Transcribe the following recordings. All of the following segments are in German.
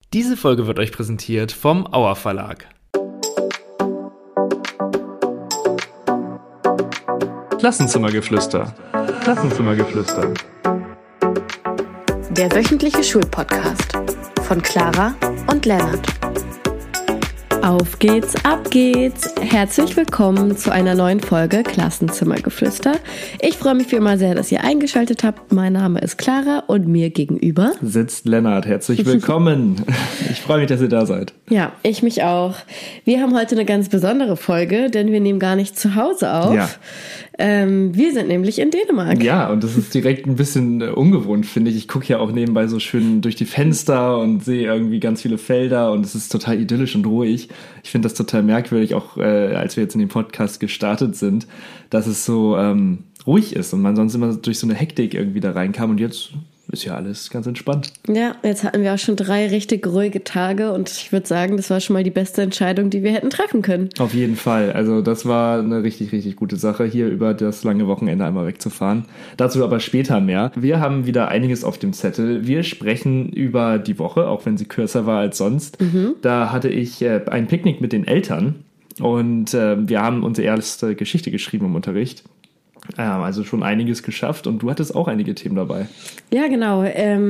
Diese Folge wird euch präsentiert vom Auer Verlag. Klassenzimmergeflüster. Klassenzimmergeflüster. Der wöchentliche Schulpodcast von Clara und Lennart. Auf geht's, ab geht's! Herzlich willkommen zu einer neuen Folge Klassenzimmergeflüster. Ich freue mich wie immer sehr, dass ihr eingeschaltet habt. Mein Name ist Clara und mir gegenüber sitzt Lennart. Herzlich willkommen. Ich freue mich, dass ihr da seid. Ja, ich mich auch. Wir haben heute eine ganz besondere Folge, denn wir nehmen gar nicht zu Hause auf. Ja. Wir sind nämlich in Dänemark. Ja, und das ist direkt ein bisschen ungewohnt, finde ich. Ich gucke ja auch nebenbei so schön durch die Fenster und sehe irgendwie ganz viele Felder und es ist total idyllisch und ruhig. Ich finde das total merkwürdig, auch als wir jetzt in den Podcast gestartet sind, dass es so ruhig ist und man sonst immer durch so eine Hektik irgendwie da reinkam und jetzt ist ja alles ganz entspannt. Ja, jetzt hatten wir auch schon 3 richtig ruhige Tage und ich würde sagen, das war schon mal die beste Entscheidung, die wir hätten treffen können. Auf jeden Fall. Also das war eine richtig, richtig gute Sache, hier über das lange Wochenende einmal wegzufahren. Dazu aber später mehr. Wir haben wieder einiges auf dem Zettel. Wir sprechen über die Woche, auch wenn sie kürzer war als sonst. Da hatte ich ein Picknick mit den Eltern und wir haben unsere erste Geschichte geschrieben im Unterricht. Also schon einiges geschafft und du hattest auch einige Themen dabei. Ja, genau.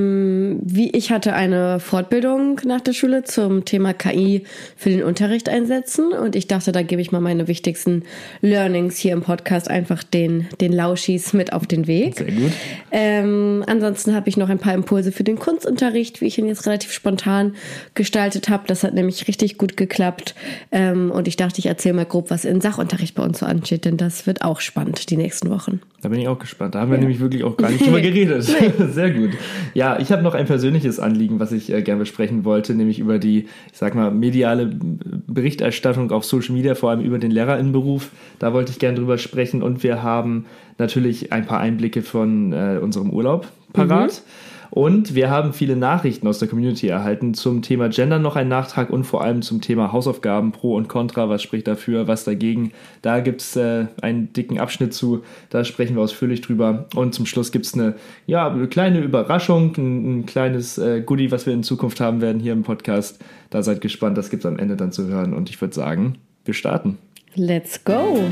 Ich hatte eine Fortbildung nach der Schule zum Thema KI für den Unterricht einsetzen und ich dachte, da gebe ich mal meine wichtigsten Learnings hier im Podcast einfach den Lauschis mit auf den Weg. Sehr gut. Ansonsten habe ich noch ein paar Impulse für den Kunstunterricht, wie ich ihn jetzt relativ spontan gestaltet habe. Das hat nämlich richtig gut geklappt und ich dachte, ich erzähle mal grob, was in Sachunterricht bei uns so ansteht, denn das wird auch spannend die nächsten Wochen. Da bin ich auch gespannt. Da haben wir nämlich wirklich auch gar nicht drüber geredet. Sehr gut. Ja, ich habe noch ein persönliches Anliegen, was ich gerne besprechen wollte, nämlich über die, ich sag mal, mediale Berichterstattung auf Social Media, vor allem über den LehrerInnenberuf. Da wollte ich gerne drüber sprechen und wir haben natürlich ein paar Einblicke von unserem Urlaub parat. Und wir haben viele Nachrichten aus der Community erhalten zum Thema Gender noch einen Nachtrag und vor allem zum Thema Hausaufgaben, Pro und Contra, was spricht dafür, was dagegen. Da gibt es einen dicken Abschnitt zu, da sprechen wir ausführlich drüber. Und zum Schluss gibt es eine kleine Überraschung, ein kleines Goodie, was wir in Zukunft haben werden hier im Podcast. Da seid gespannt, das gibt es am Ende dann zu hören. Und ich würde sagen, wir starten. Let's go!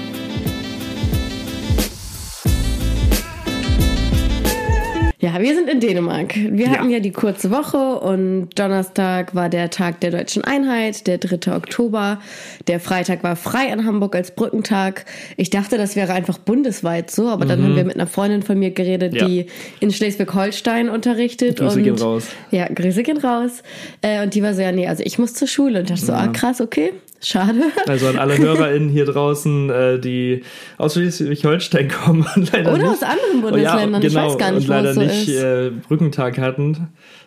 Ja, wir sind in Dänemark. Wir hatten ja die kurze Woche und Donnerstag war der Tag der Deutschen Einheit, der 3. Oktober. Der Freitag war frei in Hamburg als Brückentag. Ich dachte, das wäre einfach bundesweit so, aber dann haben wir mit einer Freundin von mir geredet, die in Schleswig-Holstein unterrichtet. Grüße gehen raus. Ja, Grüße gehen raus. Und die war so, also ich muss zur Schule. Und dachte so, krass, okay. Schade. Also an alle HörerInnen hier draußen, die aus Schleswig-Holstein kommen und leider oder aus anderen Bundesländern, ich weiß gar nicht, wo es so ist. Brückentag hatten.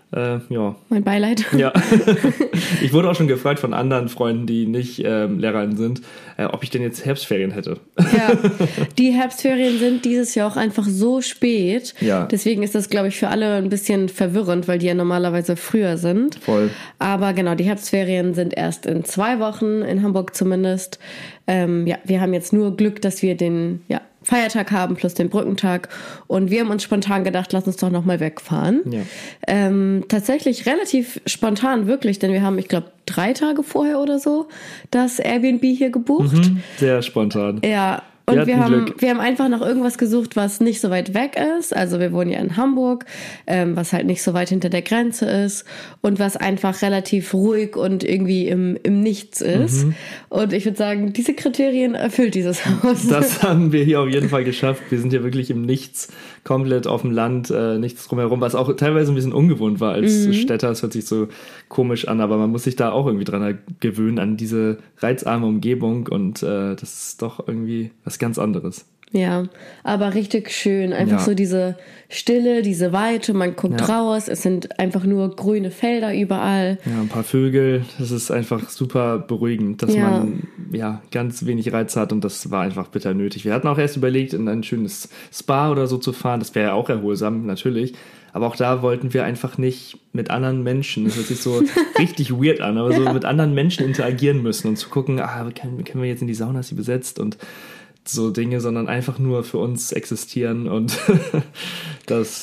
Mein Beileid. Ja. Ich wurde auch schon gefragt von anderen Freunden, die nicht LehrerInnen sind, ob ich denn jetzt Herbstferien hätte. Ja, die Herbstferien sind dieses Jahr auch einfach so spät. Ja. Deswegen ist das, glaube ich, für alle ein bisschen verwirrend, weil die ja normalerweise früher sind. Voll. Aber genau, die Herbstferien sind erst in 2 Wochen, in Hamburg zumindest. Wir haben jetzt nur Glück, dass wir den Feiertag haben plus den Brückentag und wir haben uns spontan gedacht, lass uns doch nochmal wegfahren. Ja. Tatsächlich relativ spontan, wirklich, denn wir haben, ich glaube, 3 Tage vorher oder so das Airbnb hier gebucht. Sehr spontan. Ja. Und wir haben einfach nach irgendwas gesucht, was nicht so weit weg ist. Also wir wohnen ja in Hamburg, was halt nicht so weit hinter der Grenze ist und was einfach relativ ruhig und irgendwie im Nichts ist. Und ich würde sagen, diese Kriterien erfüllt dieses Haus. Das haben wir hier auf jeden Fall geschafft. Wir sind hier wirklich im Nichts, komplett auf dem Land, nichts drumherum, was auch teilweise ein bisschen ungewohnt war als Städter. Es hört sich so komisch an, aber man muss sich da auch irgendwie dran gewöhnen, an diese reizarme Umgebung und das ist doch irgendwie was ganz anderes. Ja, aber richtig schön. Einfach so diese Stille, diese Weite, man guckt raus, es sind einfach nur grüne Felder überall. Ja, ein paar Vögel, das ist einfach super beruhigend, dass man ganz wenig Reiz hat und das war einfach bitter nötig. Wir hatten auch erst überlegt, in ein schönes Spa oder so zu fahren, das wäre ja auch erholsam, natürlich. Aber auch da wollten wir einfach nicht mit anderen Menschen, das hört sich so richtig weird an, aber so mit anderen Menschen interagieren müssen und zu gucken, können wir jetzt in die Sauna, ist sie besetzt und so Dinge, sondern einfach nur für uns existieren und das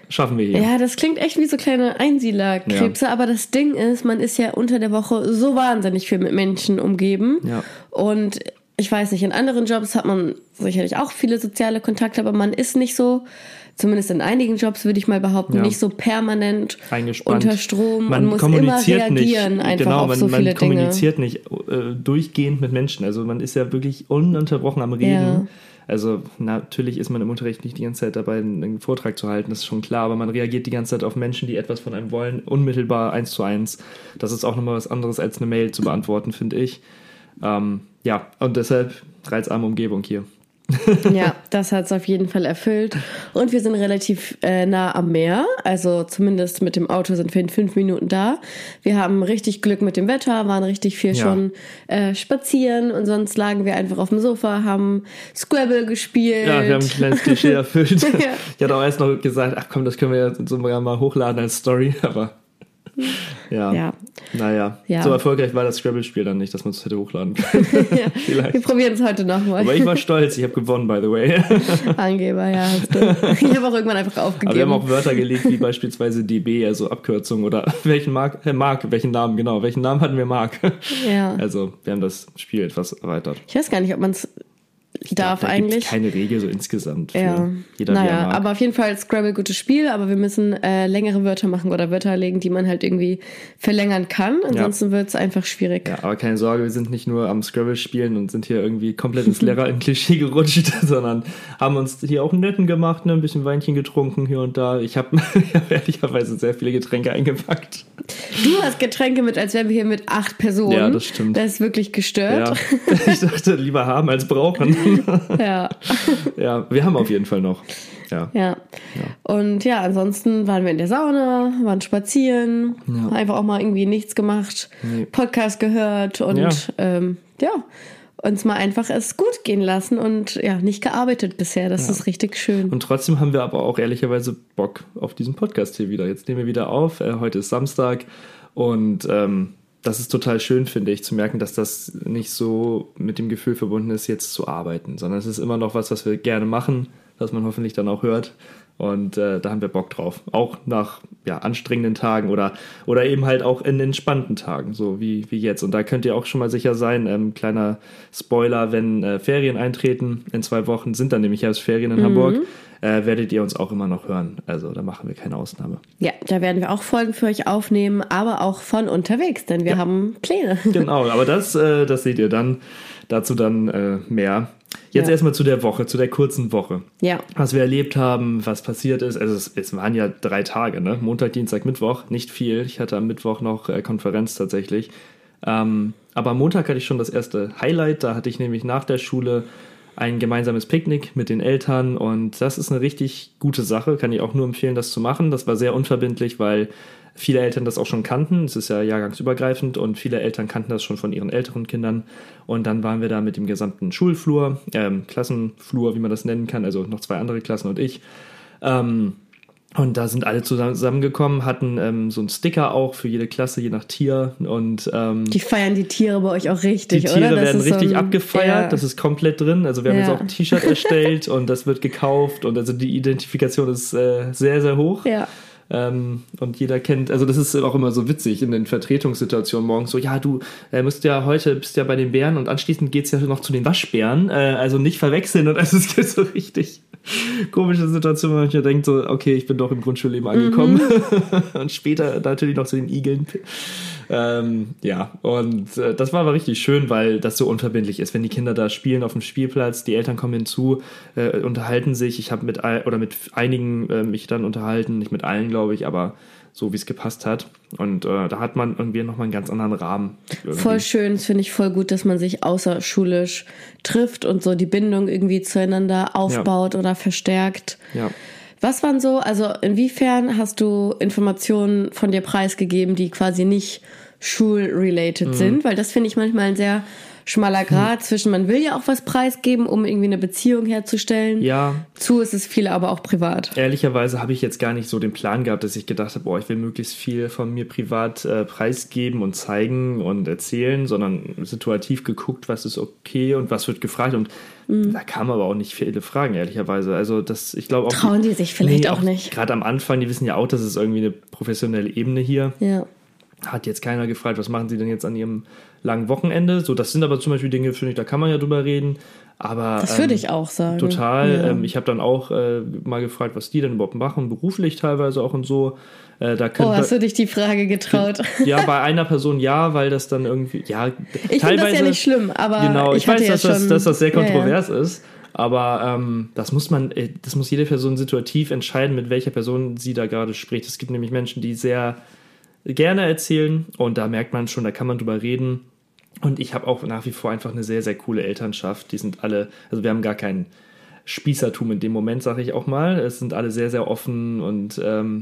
schaffen wir hier. Ja, das klingt echt wie so kleine Einsiedlerkrebse, aber das Ding ist, man ist ja unter der Woche so wahnsinnig viel mit Menschen umgeben. Ja. Und ich weiß nicht, in anderen Jobs hat man sicherlich auch viele soziale Kontakte, aber man ist nicht so, zumindest in einigen Jobs würde ich mal behaupten, nicht so permanent eingespannt unter Strom man und muss immer reagieren nicht, einfach genau, auf so viele man kommuniziert Dinge. nicht durchgehend mit Menschen. Also man ist ja wirklich ununterbrochen am Reden. Ja. Also natürlich ist man im Unterricht nicht die ganze Zeit dabei, einen Vortrag zu halten, das ist schon klar, aber man reagiert die ganze Zeit auf Menschen, die etwas von einem wollen, unmittelbar 1:1. Das ist auch nochmal was anderes, als eine Mail zu beantworten, finde ich. Ja, und deshalb reizarme Umgebung hier. Ja, das hat es auf jeden Fall erfüllt. Und wir sind relativ nah am Meer. Also zumindest mit dem Auto sind wir in 5 Minuten da. Wir haben richtig Glück mit dem Wetter, waren richtig viel schon spazieren. Und sonst lagen wir einfach auf dem Sofa, haben Scrabble gespielt. Ja, wir haben ein kleines Klischee erfüllt. Ja. Ich hatte auch erst noch gesagt, ach komm, das können wir ja sogar mal hochladen als Story. Aber naja. Ja. So erfolgreich war das Scrabble-Spiel dann nicht, dass man es hätte hochladen können. Ja. Wir probieren es heute nochmal. Aber ich war stolz, ich habe gewonnen, by the way. Angeber, ja, hast du. Ich habe auch irgendwann einfach aufgegeben. Aber wir haben auch Wörter gelegt, wie beispielsweise DB, also Abkürzung oder welchen Mark, welchen Namen, genau, welchen Namen hatten wir Mark? Ja. Also wir haben das Spiel etwas erweitert. Ich weiß gar nicht, ob man es darf da eigentlich. Gibt's keine Regel so insgesamt. Für jeder, naja, wie er mag. aber auf jeden Fall Scrabble gutes Spiel, aber wir müssen längere Wörter machen oder Wörter legen, die man halt irgendwie verlängern kann. Ansonsten wird es einfach schwierig. Ja, aber keine Sorge, wir sind nicht nur am Scrabble spielen und sind hier irgendwie komplett ins Lehrer-Klischee gerutscht, sondern haben uns hier auch einen netten gemacht, ne? Ein bisschen Weinchen getrunken hier und da. Ich habe ehrlicherweise sehr viele Getränke eingepackt. Du hast Getränke mit, als wären wir hier mit 8 Personen. Ja, das stimmt. Das ist wirklich gestört. Ja. Ich dachte, lieber haben als brauchen. Ja. Ja, wir haben auf jeden Fall noch. Ja. Und ja, ansonsten waren wir in der Sauna, waren spazieren, Ja. einfach auch mal irgendwie nichts gemacht, Podcast gehört und uns mal einfach es gut gehen lassen und nicht gearbeitet bisher. Das ist richtig schön. Und trotzdem haben wir aber auch ehrlicherweise Bock auf diesen Podcast hier wieder. Jetzt nehmen wir wieder auf. Heute ist Samstag und das ist total schön, finde ich, zu merken, dass das nicht so mit dem Gefühl verbunden ist, jetzt zu arbeiten, sondern es ist immer noch was wir gerne machen, was man hoffentlich dann auch hört. Und da haben wir Bock drauf. Auch nach anstrengenden Tagen oder eben halt auch in entspannten Tagen, so wie jetzt. Und da könnt ihr auch schon mal sicher sein, kleiner Spoiler, wenn Ferien eintreten, in 2 Wochen sind dann nämlich erst Ferien in Hamburg, werdet ihr uns auch immer noch hören. Also da machen wir keine Ausnahme. Ja, da werden wir auch Folgen für euch aufnehmen, aber auch von unterwegs, denn wir haben Pläne. Genau, aber das seht ihr dann. Dazu dann mehr. Jetzt erstmal zu der Woche, zu der kurzen Woche. Ja. Was wir erlebt haben, was passiert ist. Also es waren ja 3 Tage, ne? Montag, Dienstag, Mittwoch. Nicht viel. Ich hatte am Mittwoch noch Konferenz tatsächlich. Aber am Montag hatte ich schon das erste Highlight. Da hatte ich nämlich nach der Schule ein gemeinsames Picknick mit den Eltern. Und das ist eine richtig gute Sache. Kann ich auch nur empfehlen, das zu machen. Das war sehr unverbindlich, weil viele Eltern das auch schon kannten. Es ist ja jahrgangsübergreifend und viele Eltern kannten das schon von ihren älteren Kindern. Und dann waren wir da mit dem gesamten Schulflur, Klassenflur, wie man das nennen kann, also noch 2 andere Klassen und ich. Und da sind alle zusammengekommen, hatten so einen Sticker auch für jede Klasse, je nach Tier. Und die feiern die Tiere bei euch auch richtig, oder? Die Tiere werden richtig abgefeiert, das ist komplett drin. Also wir haben jetzt auch ein T-Shirt erstellt und das wird gekauft. Und also die Identifikation ist sehr, sehr hoch. Ja. Und jeder kennt, also das ist auch immer so witzig in den Vertretungssituationen morgens so, ja, du bist ja bei den Bären und anschließend geht's ja noch zu den Waschbären, also nicht verwechseln und also es gibt so richtig komische Situationen, wo man sich denkt so, okay, ich bin doch im Grundschulleben angekommen und später natürlich noch zu den Igeln. Das war aber richtig schön, weil das so unverbindlich ist. Wenn die Kinder da spielen auf dem Spielplatz, die Eltern kommen hinzu, unterhalten sich. Ich habe mit einigen mich dann unterhalten, nicht mit allen, glaube ich, aber so, wie es gepasst hat. Und da hat man irgendwie nochmal einen ganz anderen Rahmen. Irgendwie. Voll schön, das finde ich voll gut, dass man sich außerschulisch trifft und so die Bindung irgendwie zueinander aufbaut oder verstärkt. Ja. Was waren so, also inwiefern hast du Informationen von dir preisgegeben, die quasi nicht schulrelated sind, weil das finde ich manchmal ein sehr schmaler Grat zwischen, man will ja auch was preisgeben, um irgendwie eine Beziehung herzustellen. Ja. Zu ist es viel aber auch privat. Ehrlicherweise habe ich jetzt gar nicht so den Plan gehabt, dass ich gedacht habe, ich will möglichst viel von mir privat preisgeben und zeigen und erzählen, sondern situativ geguckt, was ist okay und was wird gefragt. Und da kamen aber auch nicht viele Fragen, ehrlicherweise. Also ich glaube auch... Trauen die sich vielleicht auch nicht. Gerade am Anfang, die wissen ja auch, dass es irgendwie eine professionelle Ebene hier. Ja. Hat jetzt keiner gefragt, was machen sie denn jetzt an ihrem langen Wochenende? So, das sind aber zum Beispiel Dinge, finde ich, da kann man ja drüber reden. Aber das würde ich auch sagen. Total. Ja. Ich habe dann auch mal gefragt, was die denn überhaupt machen, beruflich teilweise auch und so. Hast du dich die Frage getraut? Ja, bei einer Person ja, weil das dann irgendwie, ja, ich finde das ja nicht schlimm, aber genau, ich weiß, dass das sehr kontrovers ja. ist. Aber das muss jede Person situativ entscheiden, mit welcher Person sie da gerade spricht. Es gibt nämlich Menschen, die sehr gerne erzählen und da merkt man schon, da kann man drüber reden. Und ich habe auch nach wie vor einfach eine sehr, sehr coole Elternschaft. Die sind alle, also wir haben gar kein Spießertum in dem Moment, sage ich auch mal. Es sind alle sehr, sehr offen und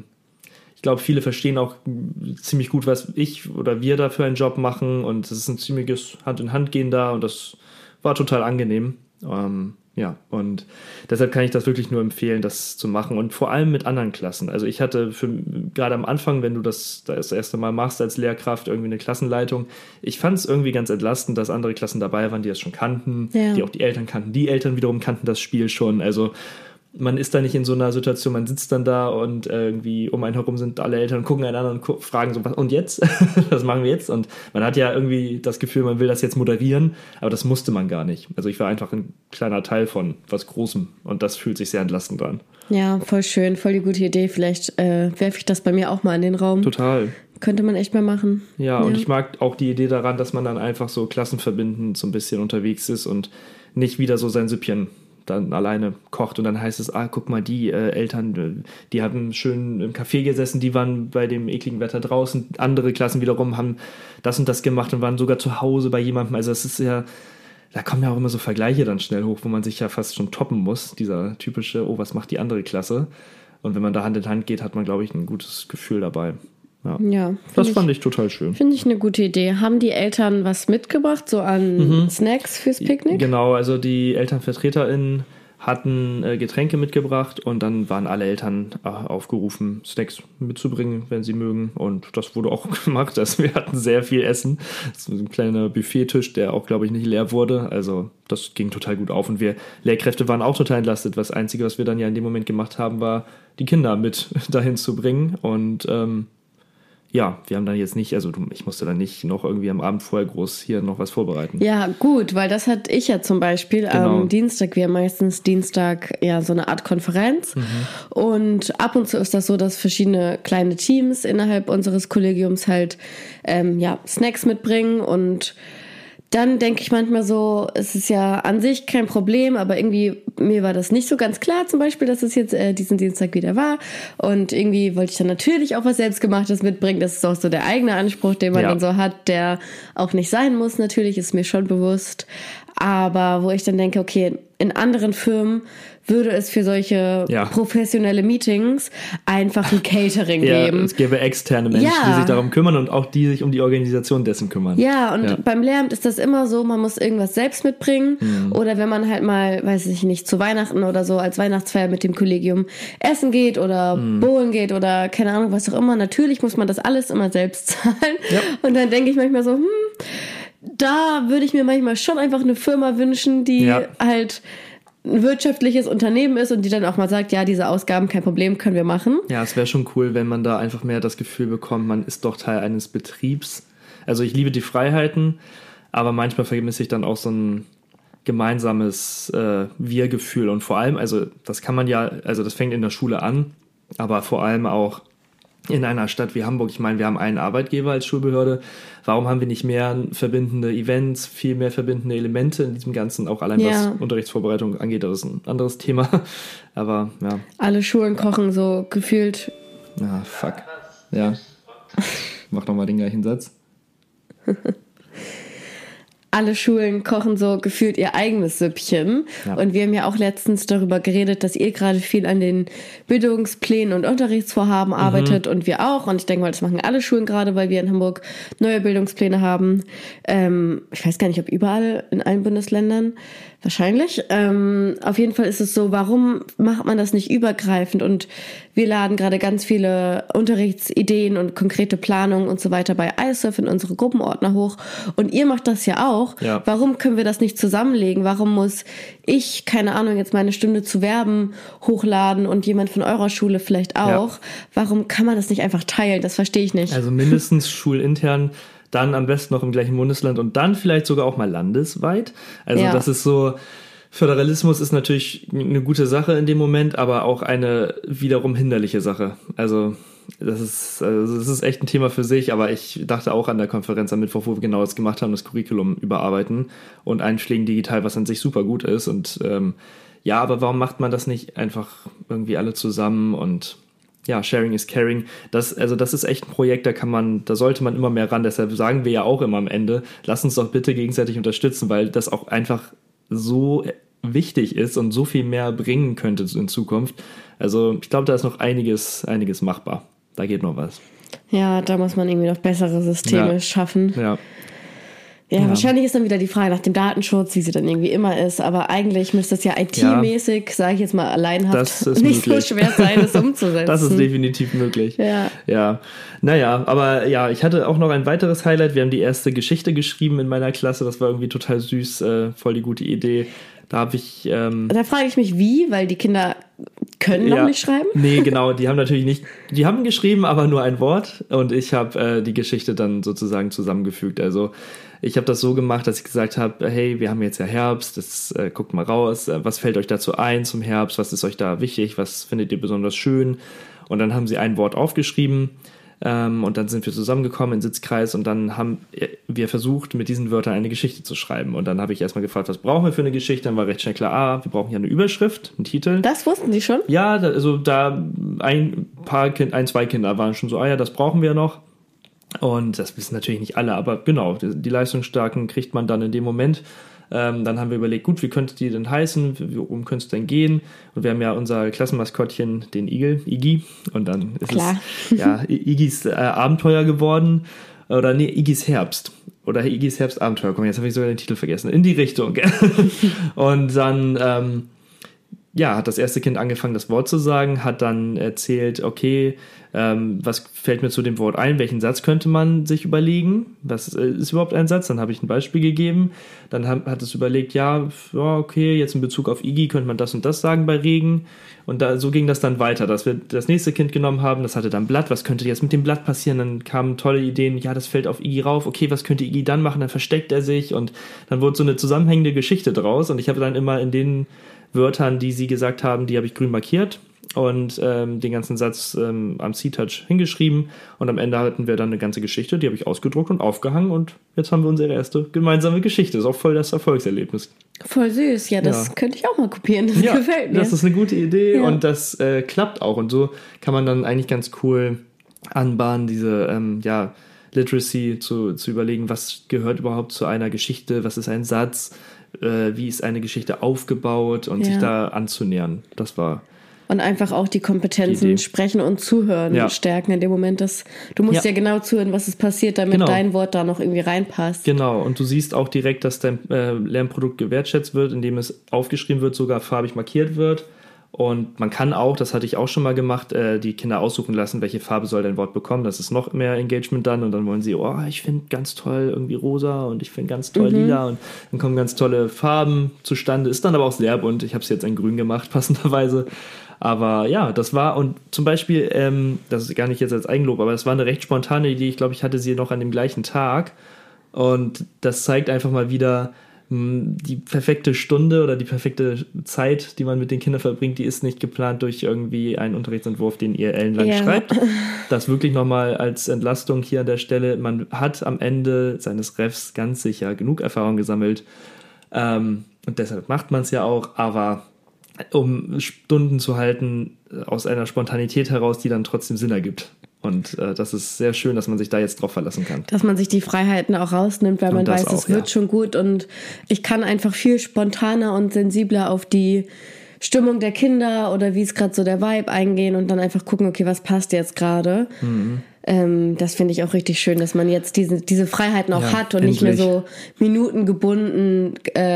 ich glaube, viele verstehen auch ziemlich gut, was ich oder wir da für einen Job machen und es ist ein ziemliches Hand-in-Hand-Gehen da und das war total angenehm. Ja, und deshalb kann ich das wirklich nur empfehlen, das zu machen und vor allem mit anderen Klassen. Also ich hatte gerade am Anfang, wenn du das erste Mal machst als Lehrkraft, irgendwie eine Klassenleitung, ich fand es irgendwie ganz entlastend, dass andere Klassen dabei waren, die das schon kannten, die auch die Eltern kannten. Die Eltern wiederum kannten das Spiel schon, also man ist da nicht in so einer Situation, man sitzt dann da und irgendwie um einen herum sind alle Eltern, gucken einander und fragen so, was und jetzt? Was machen wir jetzt? Und man hat ja irgendwie das Gefühl, man will das jetzt moderieren, aber das musste man gar nicht. Also ich war einfach ein kleiner Teil von was Großem und das fühlt sich sehr entlastend an. Ja, voll schön, voll die gute Idee. Vielleicht werfe ich das bei mir auch mal in den Raum. Total. Könnte man echt mal machen. Ja, und ich mag auch die Idee daran, dass man dann einfach so klassenverbindend so ein bisschen unterwegs ist und nicht wieder so sein Süppchen dann alleine kocht und dann heißt es, guck mal, die Eltern, die haben schön im Café gesessen, die waren bei dem ekligen Wetter draußen, andere Klassen wiederum haben das und das gemacht und waren sogar zu Hause bei jemandem, also es ist ja, da kommen ja auch immer so Vergleiche dann schnell hoch, wo man sich ja fast schon toppen muss, dieser typische, was macht die andere Klasse? Und wenn man da Hand in Hand geht, hat man, glaube ich, ein gutes Gefühl dabei. Ja, das fand ich total schön. Finde ich eine gute Idee. Haben die Eltern was mitgebracht, so an Snacks fürs Picknick? Genau, also die ElternvertreterInnen hatten Getränke mitgebracht und dann waren alle Eltern aufgerufen, Snacks mitzubringen, wenn sie mögen. Und das wurde auch gemacht. Also wir hatten sehr viel Essen. Das ist ein kleiner Buffettisch, der auch, glaube ich, nicht leer wurde. Also das ging total gut auf. Und wir Lehrkräfte waren auch total entlastet. Das Einzige, was wir dann ja in dem Moment gemacht haben, war, die Kinder mit dahin zu bringen. Und ja, wir haben dann jetzt nicht, also ich musste dann nicht noch irgendwie am Abend vorher groß hier noch was vorbereiten. Ja, gut, weil das hatte ich ja zum Beispiel am Dienstag. Wir haben meistens Dienstag ja so eine Art Konferenz. Und ab und zu ist das so, dass verschiedene kleine Teams innerhalb unseres Kollegiums halt Snacks mitbringen und dann denke ich manchmal so, es ist ja an sich kein Problem, aber irgendwie, mir war das nicht so ganz klar zum Beispiel, dass es jetzt diesen Dienstag wieder war und irgendwie wollte ich dann natürlich auch was Selbstgemachtes mitbringen, das ist auch so der eigene Anspruch, den man dann so hat, der auch nicht sein muss, natürlich, ist mir schon bewusst, aber wo ich dann denke, okay, in anderen Firmen würde es für solche professionelle Meetings einfach ein Catering geben. Es gäbe externe Menschen, die sich darum kümmern und auch die sich um die Organisation dessen kümmern. Ja, und beim Lehramt ist das immer so, man muss irgendwas selbst mitbringen oder wenn man halt mal, weiß ich nicht, zu Weihnachten oder so als Weihnachtsfeier mit dem Kollegium essen geht oder bowlen geht oder keine Ahnung, was auch immer, natürlich muss man das alles immer selbst zahlen. Ja. Und dann denke ich manchmal so, da würde ich mir manchmal schon einfach eine Firma wünschen, die halt ein wirtschaftliches Unternehmen ist und die dann auch mal sagt, ja, diese Ausgaben, kein Problem, können wir machen. Ja, es wäre schon cool, wenn man da einfach mehr das Gefühl bekommt, man ist doch Teil eines Betriebs. Also ich liebe die Freiheiten, aber manchmal vermisse ich dann auch so ein gemeinsames Wir-Gefühl und vor allem, also das kann man ja, also das fängt in der Schule an, aber vor allem auch in einer Stadt wie Hamburg. Ich meine, wir haben einen Arbeitgeber als Schulbehörde. Warum haben wir nicht mehr verbindende Events, viel mehr verbindende Elemente in diesem Ganzen, auch allein was Unterrichtsvorbereitung angeht? Das ist ein anderes Thema. Aber ja. Alle Schulen kochen so gefühlt. Ah, fuck. Ja. Mach nochmal den gleichen Satz. alle Schulen kochen so gefühlt ihr eigenes Süppchen. Ja. Und wir haben ja auch letztens darüber geredet, dass ihr gerade viel an den Bildungsplänen und Unterrichtsvorhaben arbeitet und wir auch. Und ich denke mal, das machen alle Schulen gerade, weil wir in Hamburg neue Bildungspläne haben. Ich weiß gar nicht, ob überall in allen Bundesländern. Wahrscheinlich. Auf jeden Fall ist es so, warum macht man das nicht übergreifend? Und wir laden gerade ganz viele Unterrichtsideen und konkrete Planungen und so weiter bei iSurf in unsere Gruppenordner hoch. Und ihr macht das ja auch. Ja. Warum können wir das nicht zusammenlegen? Warum muss ich, keine Ahnung, jetzt meine Stunde zu Verben hochladen und jemand von eurer Schule vielleicht auch? Ja. Warum kann man das nicht einfach teilen? Das verstehe ich nicht. Also mindestens schulintern, dann am besten noch im gleichen Bundesland und dann vielleicht sogar auch mal landesweit. Also das ist so, Föderalismus ist natürlich eine gute Sache in dem Moment, aber auch eine wiederum hinderliche Sache. Also das ist echt ein Thema für sich, aber ich dachte auch an der Konferenz am Mittwoch, wo wir genau das gemacht haben, das Curriculum überarbeiten und einpflegen digital, was an sich super gut ist. Und aber warum macht man das nicht einfach irgendwie alle zusammen und ja, Sharing is Caring. Das ist echt ein Projekt, da sollte man immer mehr ran. Deshalb sagen wir ja auch immer am Ende, lass uns doch bitte gegenseitig unterstützen, weil das auch einfach so wichtig ist und so viel mehr bringen könnte in Zukunft. Also ich glaube, da ist noch einiges machbar. Da geht noch was. Ja, da muss man irgendwie noch bessere Systeme schaffen. Ja, wahrscheinlich ist dann wieder die Frage nach dem Datenschutz, wie sie dann irgendwie immer ist. Aber eigentlich müsste es ja IT-mäßig, sage ich jetzt mal alleinhaft, nicht so schwer sein, das umzusetzen. Das ist definitiv möglich. Ja. Naja, aber ja, ich hatte auch noch ein weiteres Highlight. Wir haben die erste Geschichte geschrieben in meiner Klasse. Das war irgendwie total süß, voll die gute Idee. Da habe ich... Da frage ich mich, wie, weil die Kinder können noch nicht schreiben? Nee, genau, die haben geschrieben, aber nur ein Wort. Und ich habe die Geschichte dann sozusagen zusammengefügt. Also ich habe das so gemacht, dass ich gesagt habe, hey, wir haben jetzt ja Herbst, guckt mal raus, was fällt euch dazu ein zum Herbst, was ist euch da wichtig, was findet ihr besonders schön? Und dann haben sie ein Wort aufgeschrieben und dann sind wir zusammengekommen in Sitzkreis und dann haben wir versucht, mit diesen Wörtern eine Geschichte zu schreiben. Und dann habe ich erstmal gefragt, was brauchen wir für eine Geschichte? Dann war recht schnell klar, wir brauchen ja eine Überschrift, einen Titel. Das wussten Sie schon? Ja, zwei Kinder waren schon so, das brauchen wir noch. Und das wissen natürlich nicht alle, aber genau, die Leistungsstarken kriegt man dann in dem Moment. Dann haben wir überlegt, gut, wie könnte die denn heißen, worum könnte es denn gehen? Und wir haben ja unser Klassenmaskottchen, den Igel, Iggy. Und dann ist es Iggys Abenteuer geworden. Oder nee, Iggys Herbst. Oder Iggys Herbstabenteuer. Komm, jetzt habe ich sogar den Titel vergessen. In die Richtung. Und dann hat das erste Kind angefangen, das Wort zu sagen, hat dann erzählt, okay, was fällt mir zu dem Wort ein, welchen Satz könnte man sich überlegen, was ist überhaupt ein Satz, dann habe ich ein Beispiel gegeben, dann hat es überlegt, okay, jetzt in Bezug auf Iggy könnte man das und das sagen bei Regen und so ging das dann weiter, dass wir das nächste Kind genommen haben, das hatte dann Blatt, was könnte jetzt mit dem Blatt passieren, dann kamen tolle Ideen, das fällt auf Iggy rauf, okay, was könnte Iggy dann machen, dann versteckt er sich und dann wurde so eine zusammenhängende Geschichte draus und ich habe dann immer in den Wörtern, die sie gesagt haben, die habe ich grün markiert und den ganzen Satz am C-Touch hingeschrieben und am Ende hatten wir dann eine ganze Geschichte, die habe ich ausgedruckt und aufgehangen und jetzt haben wir unsere erste gemeinsame Geschichte. Das ist auch voll das Erfolgserlebnis. Voll süß, das könnte ich auch mal kopieren, das gefällt mir. Das ist eine gute Idee und das klappt auch und so kann man dann eigentlich ganz cool anbahnen, diese Literacy zu überlegen, was gehört überhaupt zu einer Geschichte, was ist ein Satz, wie ist eine Geschichte aufgebaut und sich da anzunähern. Das war... Und einfach auch die Kompetenzen sprechen und zuhören stärken in dem Moment. Du musst ja genau zuhören, was ist passiert, damit dein Wort da noch irgendwie reinpasst. Genau, und du siehst auch direkt, dass dein Lernprodukt gewertschätzt wird, indem es aufgeschrieben wird, sogar farbig markiert wird. Und man kann auch, das hatte ich auch schon mal gemacht, die Kinder aussuchen lassen, welche Farbe soll dein Wort bekommen. Das ist noch mehr Engagement dann und dann wollen sie, ich finde ganz toll irgendwie rosa und ich finde ganz toll lila und dann kommen ganz tolle Farben zustande. Ist dann aber auch sehr bunt. Ich habe es jetzt in grün gemacht, passenderweise. Aber ja, das war, und zum Beispiel, das ist gar nicht jetzt als Eigenlob, aber das war eine recht spontane Idee. Ich glaube, ich hatte sie noch an dem gleichen Tag. Und das zeigt einfach mal wieder, die perfekte Stunde oder die perfekte Zeit, die man mit den Kindern verbringt, die ist nicht geplant durch irgendwie einen Unterrichtsentwurf, den ihr ellenlang schreibt. Das wirklich nochmal als Entlastung hier an der Stelle. Man hat am Ende seines Refs ganz sicher genug Erfahrung gesammelt. Und deshalb macht man es ja auch, aber um Stunden zu halten aus einer Spontanität heraus, die dann trotzdem Sinn ergibt. Und das ist sehr schön, dass man sich da jetzt drauf verlassen kann. Dass man sich die Freiheiten auch rausnimmt, weil man weiß, es wird schon gut. Und ich kann einfach viel spontaner und sensibler auf die Stimmung der Kinder oder wie es gerade so der Vibe eingehen und dann einfach gucken, okay, was passt jetzt gerade. Das finde ich auch richtig schön, dass man jetzt diese Freiheiten auch hat und nicht mehr so minutengebunden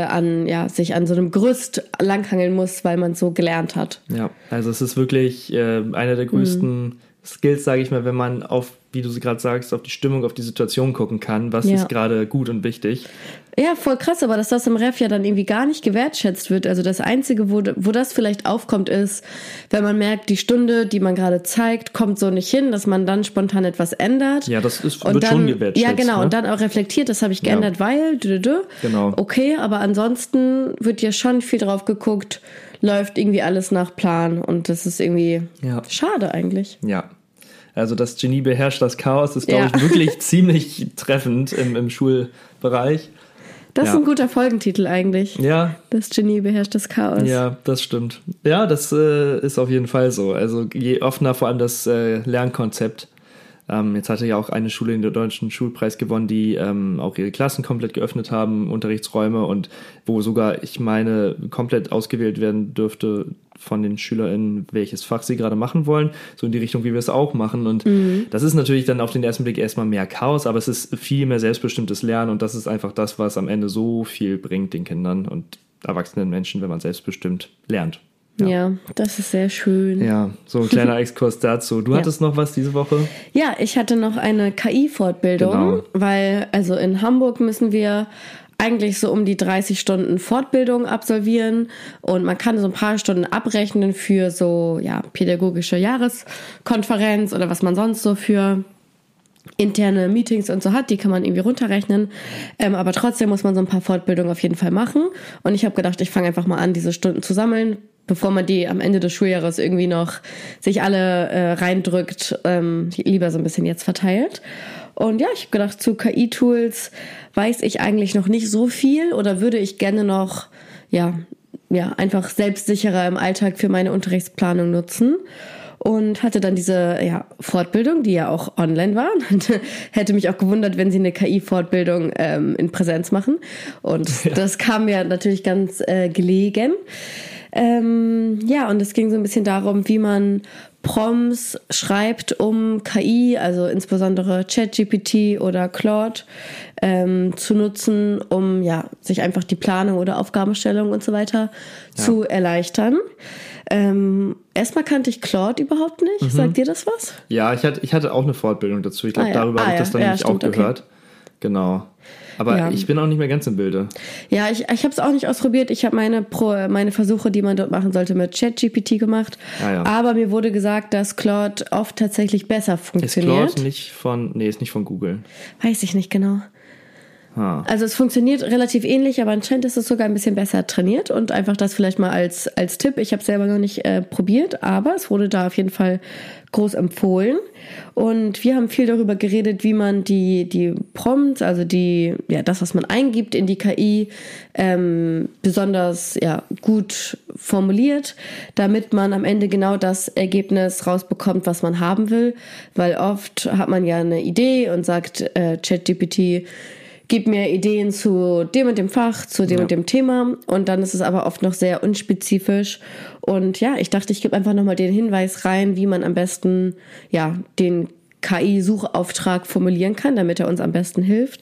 sich an so einem Gerüst langhangeln muss, weil man es so gelernt hat. Ja, also es ist wirklich einer der größten Skills, sage ich mal, wenn man auf, wie du sie gerade sagst, auf die Stimmung, auf die Situation gucken kann, was ist gerade gut und wichtig. Ja, voll krass, aber dass das im Ref ja dann irgendwie gar nicht gewertschätzt wird. Also das Einzige, wo das vielleicht aufkommt, ist, wenn man merkt, die Stunde, die man gerade zeigt, kommt so nicht hin, dass man dann spontan etwas ändert. Ja, das wird schon gewertschätzt. Ja, genau, ne? Und dann auch reflektiert, das habe ich geändert, weil, Genau. Okay, aber ansonsten wird ja schon viel drauf geguckt, läuft irgendwie alles nach Plan und das ist irgendwie schade eigentlich. Ja. Also das Genie beherrscht das Chaos ist, glaube ich, wirklich ziemlich treffend im Schulbereich. Das ist ein guter Folgentitel eigentlich. Ja. Das Genie beherrscht das Chaos. Ja, das stimmt. Ja, das ist auf jeden Fall so. Also je offener vor allem das Lernkonzept. Jetzt hatte ja auch eine Schule den Deutschen Schulpreis gewonnen, die auch ihre Klassen komplett geöffnet haben, Unterrichtsräume und wo sogar, ich meine, komplett ausgewählt werden dürfte von den SchülerInnen, welches Fach sie gerade machen wollen, so in die Richtung, wie wir es auch machen. Und das ist natürlich dann auf den ersten Blick erstmal mehr Chaos, aber es ist viel mehr selbstbestimmtes Lernen und das ist einfach das, was am Ende so viel bringt den Kindern und erwachsenen Menschen, wenn man selbstbestimmt lernt. Ja, das ist sehr schön. Ja, so ein kleiner Exkurs dazu. Du hattest noch was diese Woche? Ja, ich hatte noch eine KI-Fortbildung, weil also in Hamburg müssen wir eigentlich so um die 30 Stunden Fortbildung absolvieren und man kann so ein paar Stunden abrechnen für so pädagogische Jahreskonferenz oder was man sonst so für interne Meetings und so hat, die kann man irgendwie runterrechnen, aber trotzdem muss man so ein paar Fortbildungen auf jeden Fall machen und ich habe gedacht, ich fange einfach mal an, diese Stunden zu sammeln, bevor man die am Ende des Schuljahres irgendwie noch sich alle reindrückt, lieber so ein bisschen jetzt verteilt. Und ja, ich habe gedacht, zu KI-Tools weiß ich eigentlich noch nicht so viel oder würde ich gerne noch einfach selbstsicherer im Alltag für meine Unterrichtsplanung nutzen. Und hatte dann diese Fortbildung, die ja auch online war. Hätte mich auch gewundert, wenn sie eine KI-Fortbildung in Präsenz machen. Und das kam mir natürlich ganz gelegen. Und es ging so ein bisschen darum, wie man Prompts schreibt, um KI, also insbesondere ChatGPT oder Claude, zu nutzen, um sich einfach die Planung oder Aufgabenstellung und so weiter zu erleichtern. Erstmal kannte ich Claude überhaupt nicht. Sagt dir das was? Ja, ich hatte auch eine Fortbildung dazu. Ich glaube, darüber habe ich das dann nämlich auch gehört. Okay. Genau. Aber ich bin auch nicht mehr ganz im Bilde. Ja, ich habe es auch nicht ausprobiert. Ich habe meine Versuche, die man dort machen sollte, mit ChatGPT gemacht. Aber mir wurde gesagt, dass Claude oft tatsächlich besser funktioniert. Ist Claude ist nicht von Google. Weiß ich nicht genau. Also es funktioniert relativ ähnlich, aber anscheinend ist es sogar ein bisschen besser trainiert und einfach das vielleicht mal als Tipp. Ich habe es selber noch nicht probiert, aber es wurde da auf jeden Fall groß empfohlen. Und wir haben viel darüber geredet, wie man die Prompts, also das, was man eingibt in die KI, besonders gut formuliert, damit man am Ende genau das Ergebnis rausbekommt, was man haben will. Weil oft hat man ja eine Idee und sagt ChatGPT, gib mir Ideen zu dem und dem Fach, zu dem und dem Thema. Und dann ist es aber oft noch sehr unspezifisch. Und ich dachte, ich gebe einfach nochmal den Hinweis rein, wie man am besten den KI-Suchauftrag formulieren kann, damit er uns am besten hilft.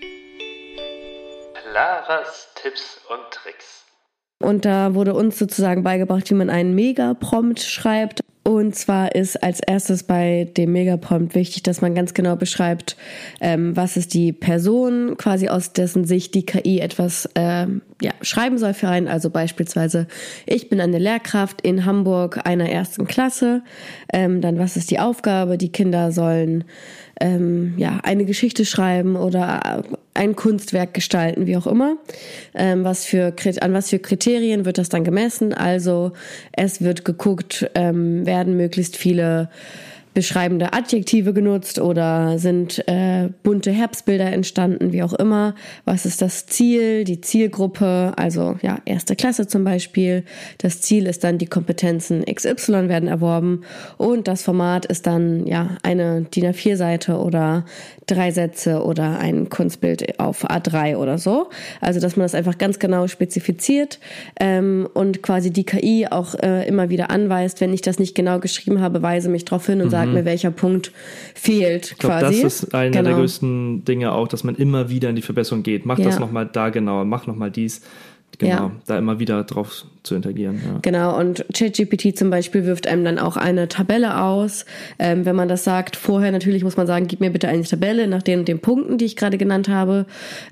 Claras Tipps und Tricks. Und da wurde uns sozusagen beigebracht, wie man einen Mega-Prompt schreibt. Und zwar ist als erstes bei dem Megaprompt wichtig, dass man ganz genau beschreibt, was ist die Person, quasi aus dessen Sicht die KI etwas schreiben soll für einen. Also beispielsweise, ich bin eine Lehrkraft in Hamburg einer 1. Klasse. Dann, was ist die Aufgabe? Die Kinder sollen eine Geschichte schreiben oder ein Kunstwerk gestalten, wie auch immer. An was für Kriterien wird das dann gemessen? Also es wird geguckt, werden möglichst viele beschreibende Adjektive genutzt oder sind bunte Herbstbilder entstanden, wie auch immer. Was ist das Ziel, die Zielgruppe, also ja, 1. Klasse zum Beispiel. Das Ziel ist dann, die Kompetenzen XY werden erworben und das Format ist dann ja eine DIN A4-Seite oder 3 Sätze oder ein Kunstbild auf A3 oder so. Also dass man das einfach ganz genau spezifiziert und quasi die KI auch immer wieder anweist, wenn ich das nicht genau geschrieben habe, weise mich drauf hin und sagt mir, welcher Punkt fehlt. Ich glaube, das ist einer der größten Dinge auch, dass man immer wieder in die Verbesserung geht. Mach das nochmal da genauer, mach nochmal dies. Genau, da immer wieder drauf zu interagieren. Ja. Genau, und ChatGPT zum Beispiel wirft einem dann auch eine Tabelle aus. Wenn man das sagt, vorher natürlich muss man sagen, gib mir bitte eine Tabelle nach den Punkten, die ich gerade genannt habe,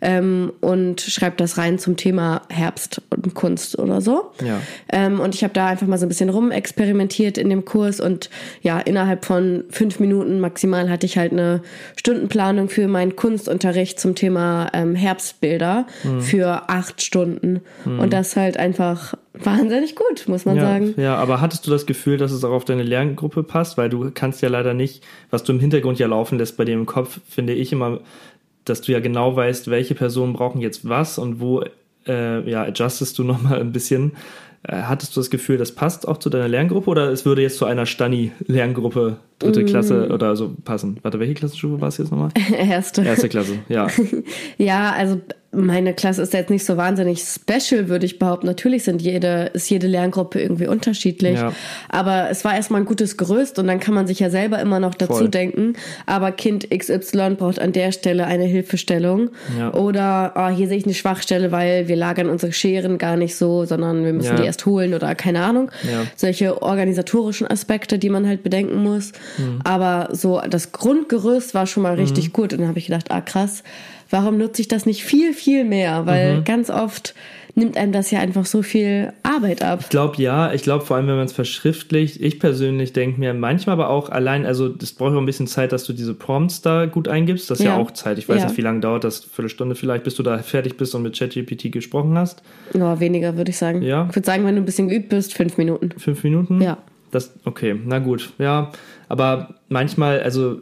und schreibt das rein zum Thema Herbst und Kunst oder so. Ja. Und ich habe da einfach mal so ein bisschen rumexperimentiert in dem Kurs und ja, innerhalb von 5 Minuten maximal hatte ich halt eine Stundenplanung für meinen Kunstunterricht zum Thema Herbstbilder für 8 Stunden. Und das halt einfach wahnsinnig gut, muss man sagen. Ja, aber hattest du das Gefühl, dass es auch auf deine Lerngruppe passt? Weil du kannst ja leider nicht, was du im Hintergrund ja laufen lässt bei dir im Kopf, finde ich immer, dass du ja genau weißt, welche Personen brauchen jetzt was und wo adjustest du nochmal ein bisschen. Hattest du das Gefühl, das passt auch zu deiner Lerngruppe oder es würde jetzt zu einer Stani-Lerngruppe 3. Klasse oder so passen? Warte, welche Klassenstufe war es jetzt nochmal? Erste Klasse, ja. Ja, also meine Klasse ist jetzt nicht so wahnsinnig special, würde ich behaupten. Natürlich ist jede Lerngruppe irgendwie unterschiedlich. Ja. Aber es war erstmal ein gutes Gerüst und dann kann man sich ja selber immer noch dazu denken. Aber Kind XY braucht an der Stelle eine Hilfestellung. Ja. Oder hier sehe ich eine Schwachstelle, weil wir lagern unsere Scheren gar nicht so, sondern wir müssen die erst holen oder keine Ahnung. Ja. Solche organisatorischen Aspekte, die man halt bedenken muss. Aber so das Grundgerüst war schon mal richtig gut. Und dann habe ich gedacht, krass, warum nutze ich das nicht viel, viel mehr? Weil ganz oft nimmt einem das ja einfach so viel Arbeit ab. Ich glaube vor allem, wenn man es verschriftlicht, ich persönlich denke mir manchmal aber auch allein, also das braucht auch ein bisschen Zeit, dass du diese Prompts da gut eingibst, das ist ja auch Zeit, ich weiß nicht, wie lange dauert das, Viertelstunde vielleicht, bis du da fertig bist und mit ChatGPT gesprochen hast? Weniger, würde ich sagen. Ja? Ich würde sagen, wenn du ein bisschen geübt bist, 5 Minuten. 5 Minuten? Ja. Okay, na gut, ja, aber manchmal, also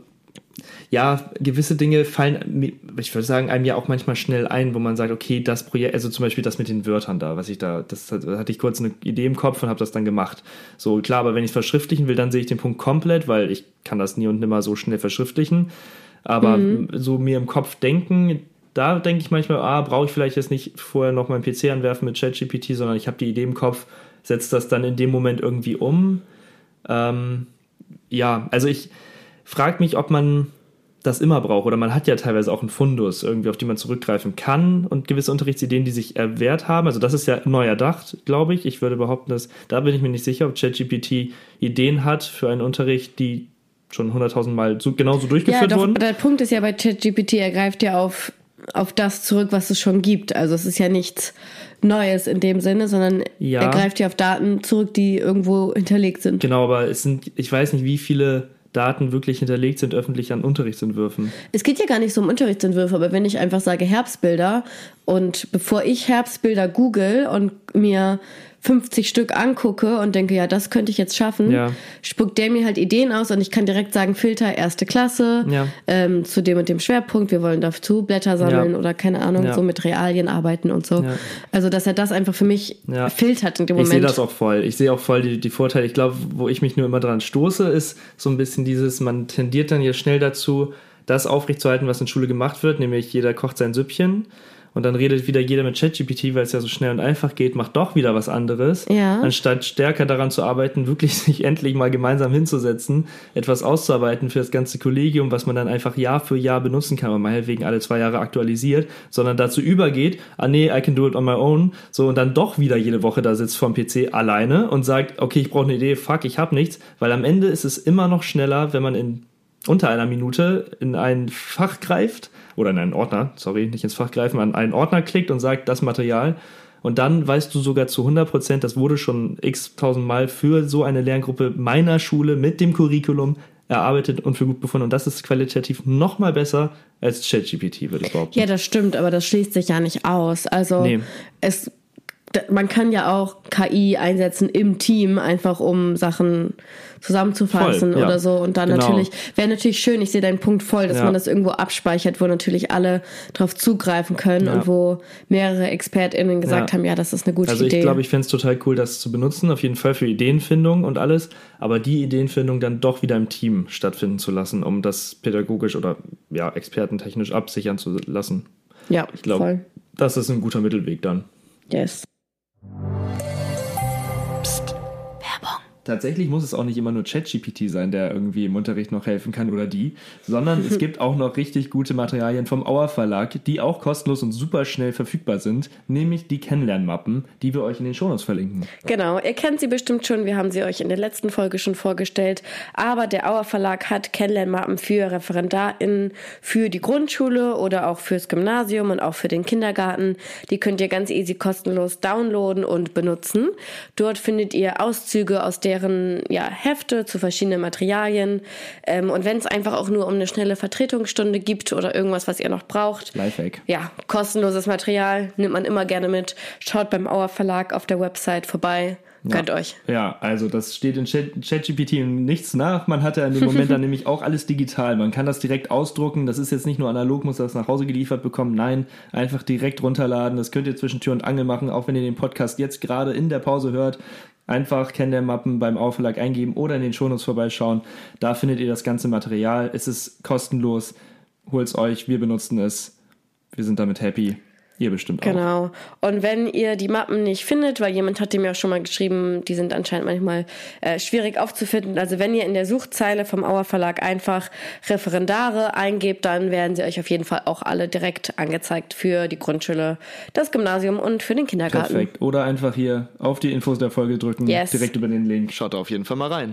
ja, gewisse Dinge fallen, ich würde sagen, einem ja auch manchmal schnell ein, wo man sagt, okay, das Projekt, also zum Beispiel das mit den Wörtern da, das hatte ich kurz eine Idee im Kopf und habe das dann gemacht. So, klar, aber wenn ich es verschriftlichen will, dann sehe ich den Punkt komplett, weil ich kann das nie und nimmer so schnell verschriftlichen. Aber so mir im Kopf denken, da denke ich manchmal, brauche ich vielleicht jetzt nicht vorher noch meinen PC anwerfen mit ChatGPT, sondern ich habe die Idee im Kopf, setze das dann in dem Moment irgendwie um. Also ich frage mich, ob man das immer braucht oder man hat ja teilweise auch einen Fundus irgendwie, auf die man zurückgreifen kann und gewisse Unterrichtsideen, die sich erwehrt haben. Also das ist ja neu erdacht, glaube ich. Ich würde behaupten, da bin ich mir nicht sicher, ob ChatGPT Ideen hat für einen Unterricht, die schon 100.000 Mal genauso durchgeführt wurden. Der Punkt ist ja bei ChatGPT, er greift ja auf das zurück, was es schon gibt. Also es ist ja nichts Neues in dem Sinne, sondern er greift ja auf Daten zurück, die irgendwo hinterlegt sind. Genau, aber ich weiß nicht, wie viele Daten wirklich hinterlegt sind öffentlich an Unterrichtsentwürfen. Es geht ja gar nicht so um Unterrichtsentwürfe, aber wenn ich einfach sage Herbstbilder und bevor ich Herbstbilder google und mir 50 Stück angucke und denke, ja, das könnte ich jetzt schaffen, spuckt der mir halt Ideen aus und ich kann direkt sagen, Filter 1. Klasse, zu dem und dem Schwerpunkt, wir wollen dazu Blätter sammeln oder keine Ahnung, so mit Realien arbeiten und so. Ja. Also, dass er das einfach für mich filtert in dem Moment. Ich sehe das auch voll. Ich sehe auch voll die Vorteile. Ich glaube, wo ich mich nur immer dran stoße, ist so ein bisschen man tendiert dann ja schnell dazu, das aufrechtzuerhalten, was in Schule gemacht wird, nämlich jeder kocht sein Süppchen. Und dann redet wieder jeder mit ChatGPT, weil es ja so schnell und einfach geht, macht doch wieder was anderes, anstatt stärker daran zu arbeiten, wirklich sich endlich mal gemeinsam hinzusetzen, etwas auszuarbeiten für das ganze Kollegium, was man dann einfach Jahr für Jahr benutzen kann, und meinetwegen alle 2 Jahre aktualisiert, sondern dazu übergeht, I can do it on my own, so, und dann doch wieder jede Woche da sitzt vorm PC alleine und sagt, okay, ich brauche eine Idee, ich habe nichts, weil am Ende ist es immer noch schneller, wenn man in unter einer Minute in ein Fach greift, oder in einen Ordner, nicht ins Fach greifen, an einen Ordner klickt und sagt, das Material, und dann weißt du sogar zu 100%, das wurde schon x-tausend Mal für so eine Lerngruppe meiner Schule mit dem Curriculum erarbeitet und für gut befunden, und das ist qualitativ noch mal besser als ChatGPT, würde ich behaupten. Ja, das stimmt, aber das schließt sich ja nicht aus. Also es man kann ja auch KI einsetzen im Team, einfach um Sachen zusammenzufassen Voll, ja. oder so. Und dann Genau. wäre natürlich schön, ich sehe deinen Punkt voll, dass man das irgendwo abspeichert, wo natürlich alle drauf zugreifen können und wo mehrere ExpertInnen gesagt haben, ja, das ist eine gute Idee. Also ich glaube, ich fände es total cool, das zu benutzen, auf jeden Fall für Ideenfindung und alles, aber die Ideenfindung dann doch wieder im Team stattfinden zu lassen, um das pädagogisch oder expertentechnisch absichern zu lassen. Ja, ich glaube, das ist ein guter Mittelweg dann. Yes. Tatsächlich muss es auch nicht immer nur ChatGPT sein, der irgendwie im Unterricht noch helfen kann oder die, sondern es gibt auch noch richtig gute Materialien vom Auer Verlag, die auch kostenlos und super schnell verfügbar sind, nämlich die Kennenlernmappen, die wir euch in den Shownotes verlinken. Genau, ihr kennt sie bestimmt schon, wir haben sie euch in der letzten Folge schon vorgestellt, aber der Auer Verlag hat Kennenlernmappen für ReferendarInnen für die Grundschule oder auch fürs Gymnasium und auch für den Kindergarten. Die könnt ihr ganz easy kostenlos downloaden und benutzen. Dort findet ihr Auszüge aus deren Hefte zu verschiedenen Materialien. Und wenn es einfach auch nur um eine schnelle Vertretungsstunde gibt oder irgendwas, was ihr noch braucht. Lifehack. Ja, kostenloses Material nimmt man immer gerne mit. Schaut beim Auer Verlag auf der Website vorbei. Gönnt euch. Ja, also das steht in ChatGPT nichts nach. Man hat ja in dem Moment dann nämlich auch alles digital. Man kann das direkt ausdrucken. Das ist jetzt nicht nur analog, muss das nach Hause geliefert bekommen. Nein, einfach direkt runterladen. Das könnt ihr zwischen Tür und Angel machen, auch wenn ihr den Podcast jetzt gerade in der Pause hört. Einfach Kennenlernmappen beim Auer Verlag eingeben oder in den Shownotes vorbeischauen. Da findet ihr das ganze Material. Es ist kostenlos. Holt's euch. Wir benutzen es. Wir sind damit happy. Ihr bestimmt auch. Genau. Und wenn ihr die Mappen nicht findet, weil jemand hat mir auch schon mal geschrieben, die sind anscheinend manchmal schwierig aufzufinden. Also wenn ihr in der Suchzeile vom Auer Verlag einfach Referendare eingebt, dann werden sie euch auf jeden Fall auch alle direkt angezeigt für die Grundschule, das Gymnasium und für den Kindergarten. Perfekt. Oder einfach hier auf die Infos der Folge drücken, Yes. direkt über den Link. Schaut da auf jeden Fall mal rein.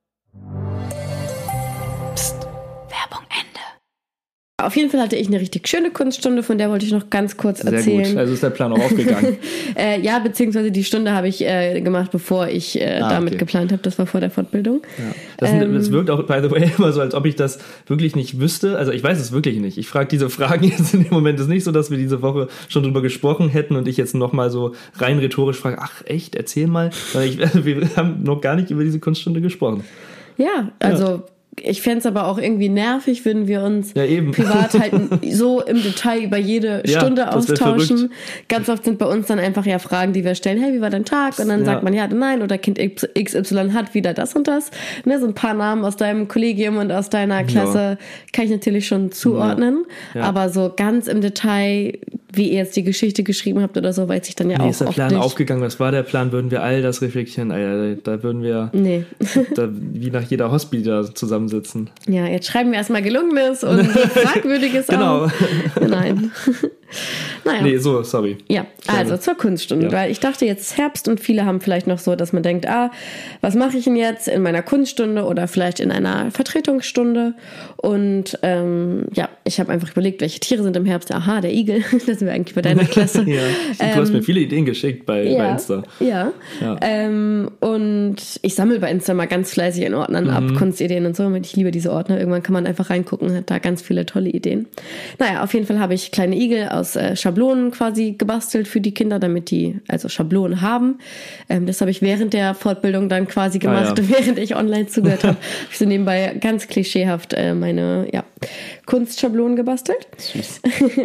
Auf jeden Fall hatte ich eine richtig schöne Kunststunde, von der wollte ich noch ganz kurz erzählen. Sehr gut, also ist der Plan auch aufgegangen. Ja, beziehungsweise die Stunde habe ich gemacht, bevor ich damit geplant habe. Das war vor der Fortbildung. Ja. Das wirkt auch, by the way, immer so, als ob ich das wirklich nicht wüsste. Also ich weiß es wirklich nicht. Ich frage diese Fragen jetzt in dem Moment. Es ist nicht so, dass wir diese Woche schon drüber gesprochen hätten und ich jetzt nochmal so rein rhetorisch frage, ach echt, erzähl mal. Wir haben noch gar nicht über diese Kunststunde gesprochen. Ja, also... Ich fände es aber auch irgendwie nervig, wenn wir uns privat halt so im Detail über jede Stunde austauschen. Ganz oft sind bei uns dann einfach Fragen, die wir stellen. Hey, wie war dein Tag? Und dann sagt man ja oder nein. Oder Kind XY hat wieder das und das. Ne, so ein paar Namen aus deinem Kollegium und aus deiner Klasse kann ich natürlich schon zuordnen. Ja. Aber so ganz im Detail, wie ihr jetzt die Geschichte geschrieben habt oder so, weiß ich dann ja auch ist der Plan aufgegangen? Was war der Plan? Würden wir all das reflektieren? Da würden wir wie nach jeder Hospi da zusammensitzen. Ja, jetzt schreiben wir erstmal Gelungenes und Fragwürdiges genau. auf. Nein. Naja. Nee, so, sorry. Ja, also zur Kunststunde, weil ich dachte, jetzt ist Herbst und viele haben vielleicht noch so, dass man denkt, was mache ich denn jetzt in meiner Kunststunde oder vielleicht in einer Vertretungsstunde? Und ich habe einfach überlegt, welche Tiere sind im Herbst. Aha, der Igel, das sind wir eigentlich bei deiner Klasse. Ja, du hast mir viele Ideen geschickt bei Insta. Ja. Und ich sammle bei Insta mal ganz fleißig in Ordnern ab, Kunstideen und so. Ich liebe diese Ordner. Irgendwann kann man einfach reingucken, hat da ganz viele tolle Ideen. Naja, auf jeden Fall habe ich kleine Igel aus Schablonen quasi gebastelt für die Kinder, damit die also Schablonen haben. Das habe ich während der Fortbildung dann quasi gemacht, während ich online zugehört habe. Habe ich so nebenbei ganz klischeehaft meine Kunstschablonen gebastelt. Süß.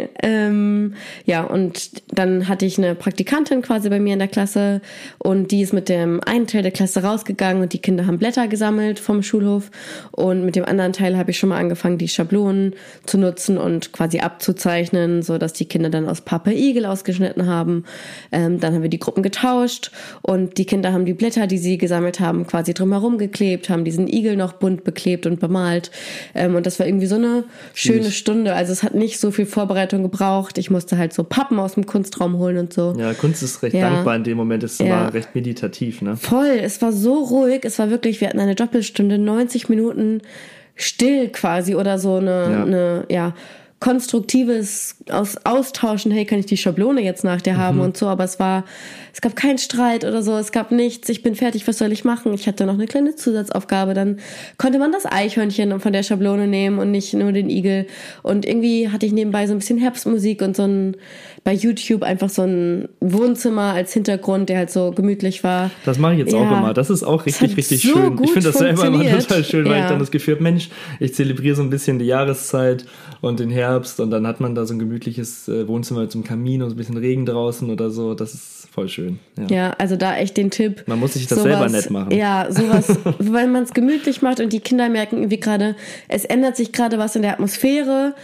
Und dann hatte ich eine Praktikantin quasi bei mir in der Klasse und die ist mit dem einen Teil der Klasse rausgegangen und die Kinder haben Blätter gesammelt vom Schulhof und mit dem anderen Teil habe ich schon mal angefangen, die Schablonen zu nutzen und quasi abzuzeichnen, so dass die Kinder dann aus Papa Igel ausgeschnitten haben. Dann haben wir die Gruppen getauscht und die Kinder haben die Blätter, die sie gesammelt haben, quasi drumherum geklebt, haben diesen Igel noch bunt beklebt und bemalt. Und das war irgendwie so eine schöne Stunde. Also es hat nicht so viel Vorbereitung gebraucht. Ich musste halt so Pappen aus dem Kunstraum holen und so. Ja, Kunst ist recht dankbar in dem Moment. Es war recht meditativ, ne? Voll. Es war so ruhig. Es war wirklich, wir hatten eine Doppelstunde, 90 Minuten still quasi oder so eine konstruktives Austauschen, hey, kann ich die Schablone jetzt nach dir haben und so, aber es gab keinen Streit oder so, es gab nichts, ich bin fertig, was soll ich machen? Ich hatte noch eine kleine Zusatzaufgabe, dann konnte man das Eichhörnchen von der Schablone nehmen und nicht nur den Igel und irgendwie hatte ich nebenbei so ein bisschen Herbstmusik und bei YouTube einfach so ein Wohnzimmer als Hintergrund, der halt so gemütlich war. Das mache ich jetzt auch immer. Das ist auch richtig so schön. Ich finde das selber immer total schön, weil ich dann das Gefühl habe, Mensch, ich zelebriere so ein bisschen die Jahreszeit und den Herbst und dann hat man da so ein gemütliches Wohnzimmer mit so einem Kamin und so ein bisschen Regen draußen oder so. Das ist voll schön. Ja, also da echt den Tipp. Man muss sich das selber nett machen. Ja, sowas, weil man es gemütlich macht und die Kinder merken irgendwie gerade, es ändert sich gerade was in der Atmosphäre.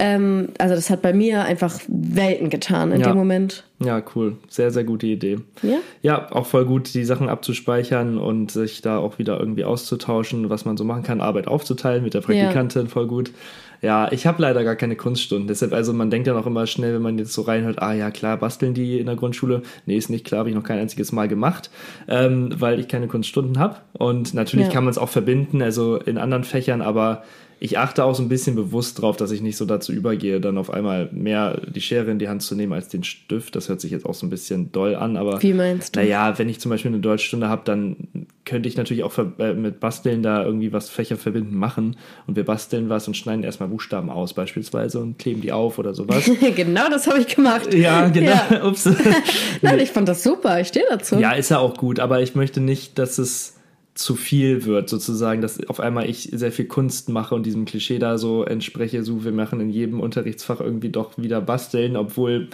Also das hat bei mir einfach Welten getan in dem Moment. Ja, cool. Sehr, sehr gute Idee. Ja? Ja, auch voll gut, die Sachen abzuspeichern und sich da auch wieder irgendwie auszutauschen, was man so machen kann, Arbeit aufzuteilen mit der Praktikantin, voll gut. Ja, ich habe leider gar keine Kunststunden. Deshalb, also man denkt ja noch immer schnell, wenn man jetzt so reinhört, ja klar, basteln die in der Grundschule. Nee, ist nicht klar, habe ich noch kein einziges Mal gemacht, weil ich keine Kunststunden habe. Und natürlich kann man es auch verbinden, also in anderen Fächern, aber ich achte auch so ein bisschen bewusst drauf, dass ich nicht so dazu übergehe, dann auf einmal mehr die Schere in die Hand zu nehmen als den Stift. Das hört sich jetzt auch so ein bisschen doll an, aber wie meinst du? Naja, wenn ich zum Beispiel eine Deutschstunde habe, dann könnte ich natürlich auch mit Basteln da irgendwie was Fächer verbinden machen und wir basteln was und schneiden erstmal Buchstaben aus beispielsweise und kleben die auf oder sowas. Genau, das habe ich gemacht. Ja, genau. Ja. Ups. Nein, ich fand das super, ich stehe dazu. Ja, ist ja auch gut, aber ich möchte nicht, dass es zu viel wird, sozusagen, dass auf einmal ich sehr viel Kunst mache und diesem Klischee da so entspreche, so wir machen in jedem Unterrichtsfach irgendwie doch wieder basteln, obwohl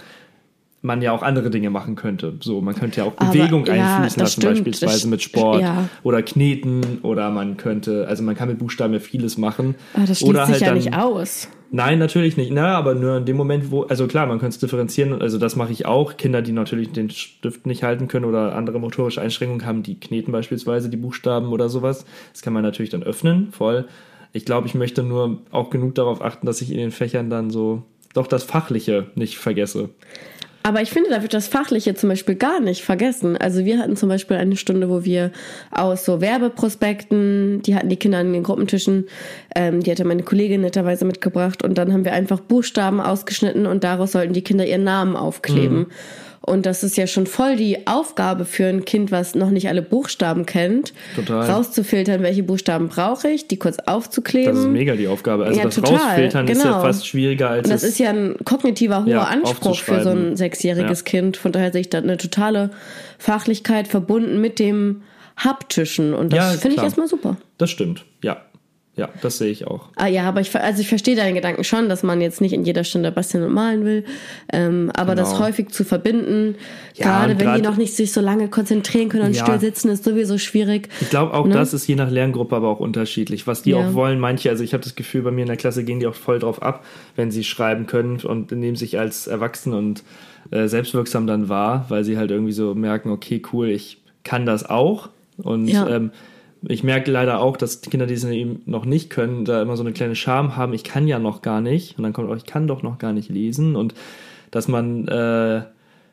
man ja auch andere Dinge machen könnte. So, man könnte ja auch Bewegung einfließen lassen, beispielsweise mit Sport oder Kneten oder man kann mit Buchstaben ja vieles machen. Aber das schließt sich ja nicht aus. Nein, natürlich nicht. Aber nur in dem Moment, also klar, man könnte es differenzieren, also das mache ich auch. Kinder, die natürlich den Stift nicht halten können oder andere motorische Einschränkungen haben, die kneten beispielsweise die Buchstaben oder sowas. Das kann man natürlich dann öffnen, voll. Ich glaube, ich möchte nur auch genug darauf achten, dass ich in den Fächern dann so doch das Fachliche nicht vergesse. Aber ich finde, da wird das Fachliche zum Beispiel gar nicht vergessen. Also wir hatten zum Beispiel eine Stunde, wo wir aus so Werbeprospekten, die hatten die Kinder an den Gruppentischen, die hatte meine Kollegin netterweise mitgebracht und dann haben wir einfach Buchstaben ausgeschnitten und daraus sollten die Kinder ihren Namen aufkleben. Und das ist ja schon voll die Aufgabe für ein Kind, was noch nicht alle Buchstaben kennt, rauszufiltern, welche Buchstaben brauche ich, die kurz aufzukleben. Das ist mega die Aufgabe. Also das Rausfiltern ist ja fast schwieriger als das ist ja ein kognitiver hoher Anspruch für so ein 6-jähriges Kind. Von daher sehe ich da eine totale Fachlichkeit verbunden mit dem Haptischen. Und das finde ich erstmal super. Das stimmt, ja. Ja, das sehe ich auch. Ja, aber ich verstehe deinen Gedanken schon, dass man jetzt nicht in jeder Stunde basteln und malen will, aber das häufig zu verbinden, gerade wenn die noch nicht sich so lange konzentrieren können und still sitzen, ist sowieso schwierig. Ich glaube auch, das ist je nach Lerngruppe aber auch unterschiedlich, was die auch wollen. Manche, also ich habe das Gefühl, bei mir in der Klasse gehen die auch voll drauf ab, wenn sie schreiben können und nehmen sich als erwachsen und selbstwirksam dann wahr, weil sie halt irgendwie so merken, okay, cool, ich kann das auch und ich merke leider auch, dass die Kinder, die es eben noch nicht können, da immer so eine kleine Scham haben, ich kann ja noch gar nicht. Und dann kommt auch, ich kann doch noch gar nicht lesen. Und dass man da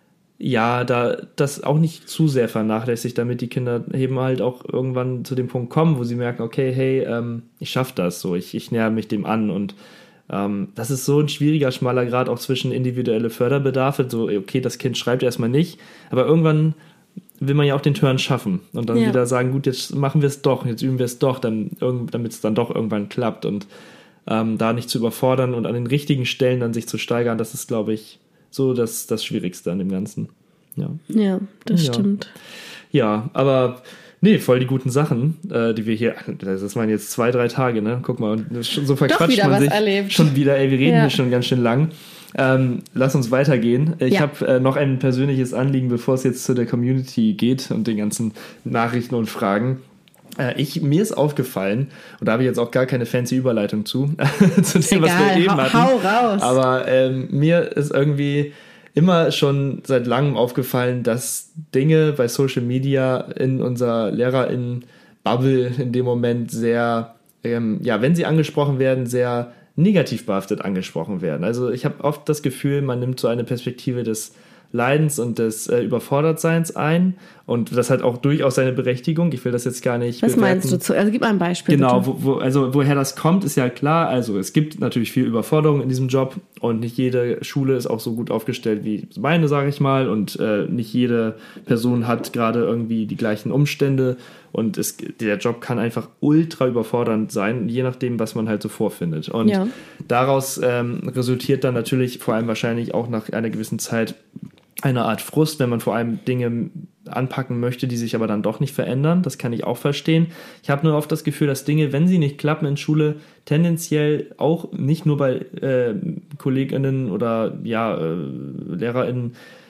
das auch nicht zu sehr vernachlässigt, damit die Kinder eben halt auch irgendwann zu dem Punkt kommen, wo sie merken, okay, hey, ich schaffe das so, ich näher mich dem an. Und das ist so ein schwieriger, schmaler Grad auch zwischen individuelle Förderbedarfe. So, okay, das Kind schreibt erstmal nicht, aber irgendwann will man ja auch den Turn schaffen und dann wieder sagen, gut, jetzt machen wir es doch, jetzt üben wir es doch, damit es dann doch irgendwann klappt und da nicht zu überfordern und an den richtigen Stellen dann sich zu steigern, das ist, glaube ich, so das Schwierigste an dem Ganzen. Ja, das stimmt. Ja, aber nee, voll die guten Sachen, die wir hier, das waren jetzt 2-3 Tage, ne? Guck mal, und so verquatscht man sich erlebt. Schon wieder, wir reden hier schon ganz schön lang. Lass uns weitergehen. Ich habe noch ein persönliches Anliegen, bevor es jetzt zu der Community geht und den ganzen Nachrichten und Fragen. Mir ist aufgefallen, und da habe ich jetzt auch gar keine fancy Überleitung zu dem, was wir eben hatten. Hau raus. Aber mir ist irgendwie immer schon seit langem aufgefallen, dass Dinge bei Social Media in unserer LehrerInnen-Bubble in dem Moment sehr, wenn sie angesprochen werden, sehr negativ behaftet angesprochen werden. Also ich habe oft das Gefühl, man nimmt so eine Perspektive des Leidens und des Überfordertseins ein. Und das hat auch durchaus seine Berechtigung. Ich will das jetzt gar nicht Was bewerten. meinst du? Also gib mal ein Beispiel. Genau, bitte. woher das kommt, ist ja klar. Also es gibt natürlich viel Überforderung in diesem Job und nicht jede Schule ist auch so gut aufgestellt wie meine, sage ich mal. Und nicht jede Person hat gerade irgendwie die gleichen Umstände. Und der Job kann einfach ultra überfordernd sein, je nachdem, was man halt so vorfindet. Und daraus resultiert dann natürlich vor allem wahrscheinlich auch nach einer gewissen Zeit eine Art Frust, wenn man vor allem Dinge anpacken möchte, die sich aber dann doch nicht verändern. Das kann ich auch verstehen. Ich habe nur oft das Gefühl, dass Dinge, wenn sie nicht klappen in Schule, tendenziell auch nicht nur bei KollegInnen oder LehrerInnen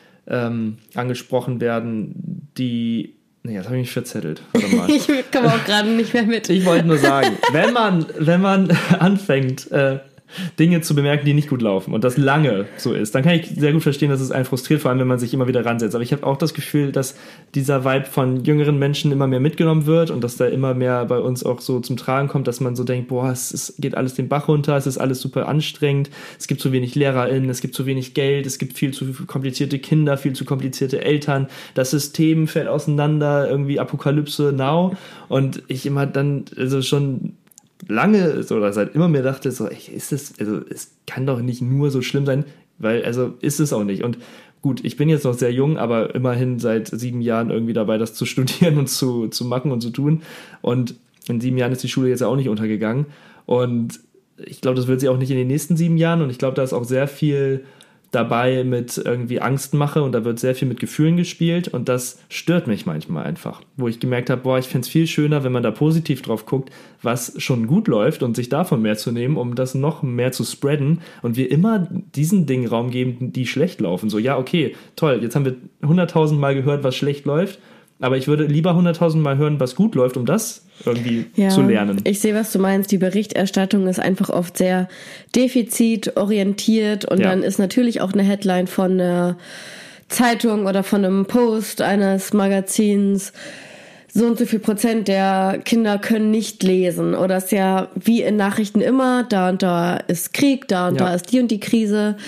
angesprochen werden, die... Nee, das habe ich mich verzettelt. Warte mal. Ich komme auch gerade nicht mehr mit. Ich wollte nur sagen, wenn man anfängt, Dinge zu bemerken, die nicht gut laufen und das lange so ist, dann kann ich sehr gut verstehen, dass es einen frustriert, vor allem wenn man sich immer wieder ransetzt. Aber ich habe auch das Gefühl, dass dieser Vibe von jüngeren Menschen immer mehr mitgenommen wird und dass da immer mehr bei uns auch so zum Tragen kommt, dass man so denkt, boah, geht alles den Bach runter, es ist alles super anstrengend, es gibt zu wenig LehrerInnen, es gibt zu wenig Geld, es gibt viel zu komplizierte Kinder, viel zu komplizierte Eltern, das System fällt auseinander, irgendwie Apokalypse now. Und ich immer dann schon lange oder seit immer mehr dachte, so, es kann doch nicht nur so schlimm sein, weil, ist es auch nicht. Und gut, ich bin jetzt noch sehr jung, aber immerhin seit 7 Jahren irgendwie dabei, das zu studieren und zu machen und zu tun. Und in 7 Jahren ist die Schule jetzt ja auch nicht untergegangen. Und ich glaube, das wird sie auch nicht in den nächsten 7 Jahren. Und ich glaube, da ist auch sehr viel dabei mit irgendwie Angstmache und da wird sehr viel mit Gefühlen gespielt und das stört mich manchmal einfach, wo ich gemerkt habe, boah, ich fände es viel schöner, wenn man da positiv drauf guckt, was schon gut läuft und sich davon mehr zu nehmen, um das noch mehr zu spreaden und wir immer diesen Dingen Raum geben, die schlecht laufen. So, ja, okay, toll, jetzt haben wir 100.000 Mal gehört, was schlecht läuft, aber ich würde lieber 100.000 Mal hören, was gut läuft, um das irgendwie zu lernen. Ich sehe, was du meinst. Die Berichterstattung ist einfach oft sehr defizitorientiert und dann ist natürlich auch eine Headline von einer Zeitung oder von einem Post eines Magazins, so und so viel Prozent der Kinder können nicht lesen. Oder es ist ja wie in Nachrichten immer, da und da ist Krieg, da und da ist die und die Krise.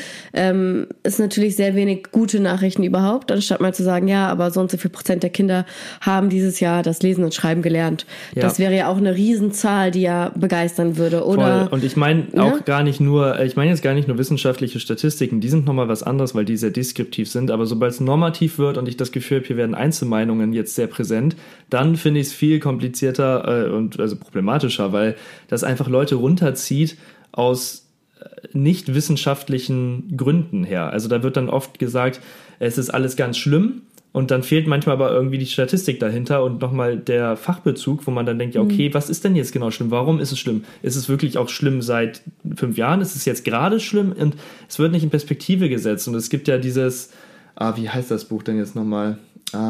Ist natürlich sehr wenig gute Nachrichten überhaupt, anstatt mal zu sagen, ja, aber so und so viel Prozent der Kinder haben dieses Jahr das Lesen und Schreiben gelernt. Ja. Das wäre ja auch eine Riesenzahl, die ja begeistern würde. Oder, voll. Und ich meine auch gar nicht nur, ich meine jetzt gar nicht nur wissenschaftliche Statistiken, die sind nochmal was anderes, weil die sehr deskriptiv sind, aber sobald es normativ wird und ich das Gefühl habe, hier werden Einzelmeinungen jetzt sehr präsent, dann finde ich es viel komplizierter und also problematischer, weil das einfach Leute runterzieht aus nicht wissenschaftlichen Gründen her. Also da wird dann oft gesagt, es ist alles ganz schlimm und dann fehlt manchmal aber irgendwie die Statistik dahinter und nochmal der Fachbezug, wo man dann denkt, ja okay, was ist denn jetzt genau schlimm? Warum ist es schlimm? Ist es wirklich auch schlimm seit 5 Jahren? Ist es jetzt gerade schlimm? Und es wird nicht in Perspektive gesetzt und es gibt ja dieses, wie heißt das Buch denn jetzt nochmal?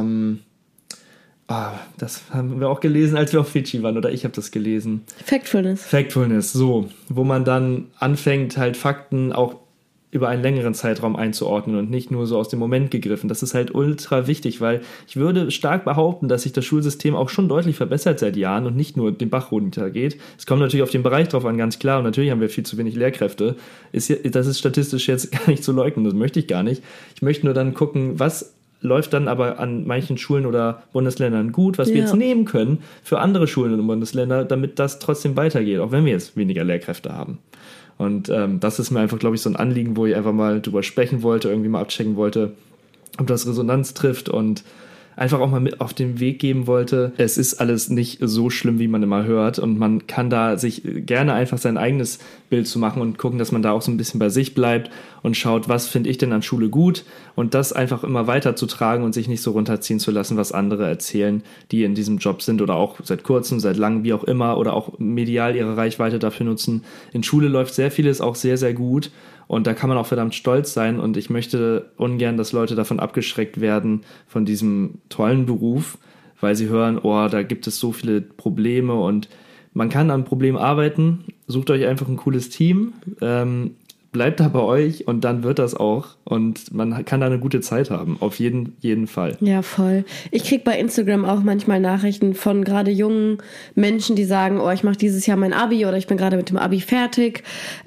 Das haben wir auch gelesen, als wir auf Fidschi waren, oder ich habe das gelesen. Factfulness, so. Wo man dann anfängt, halt Fakten auch über einen längeren Zeitraum einzuordnen und nicht nur so aus dem Moment gegriffen. Das ist halt ultra wichtig, weil ich würde stark behaupten, dass sich das Schulsystem auch schon deutlich verbessert seit Jahren und nicht nur den Bach runtergeht. Es kommt natürlich auf den Bereich drauf an, ganz klar. Und natürlich haben wir viel zu wenig Lehrkräfte. Das ist statistisch jetzt gar nicht zu leugnen, das möchte ich gar nicht. Ich möchte nur dann gucken, was läuft dann aber an manchen Schulen oder Bundesländern gut, was wir jetzt nehmen können für andere Schulen und Bundesländer, damit das trotzdem weitergeht, auch wenn wir jetzt weniger Lehrkräfte haben. Und das ist mir einfach, glaube ich, so ein Anliegen, wo ich einfach mal drüber sprechen wollte, irgendwie mal abchecken wollte, ob das Resonanz trifft und einfach auch mal mit auf den Weg geben wollte. Es ist alles nicht so schlimm, wie man immer hört und man kann da sich gerne einfach sein eigenes Bild zu machen und gucken, dass man da auch so ein bisschen bei sich bleibt und schaut, was finde ich denn an Schule gut und das einfach immer weiterzutragen und sich nicht so runterziehen zu lassen, was andere erzählen, die in diesem Job sind oder auch seit kurzem, seit langem, wie auch immer oder auch medial ihre Reichweite dafür nutzen. In Schule läuft sehr vieles auch sehr, sehr gut. Und da kann man auch verdammt stolz sein und ich möchte ungern, dass Leute davon abgeschreckt werden, von diesem tollen Beruf, weil sie hören, oh, da gibt es so viele Probleme und man kann an Problemen arbeiten. Sucht euch einfach ein cooles Team, bleibt da bei euch und dann wird das auch und man kann da eine gute Zeit haben, auf jeden Fall. Ja, voll. Ich kriege bei Instagram auch manchmal Nachrichten von gerade jungen Menschen, die sagen, ich mache dieses Jahr mein Abi oder ich bin gerade mit dem Abi fertig.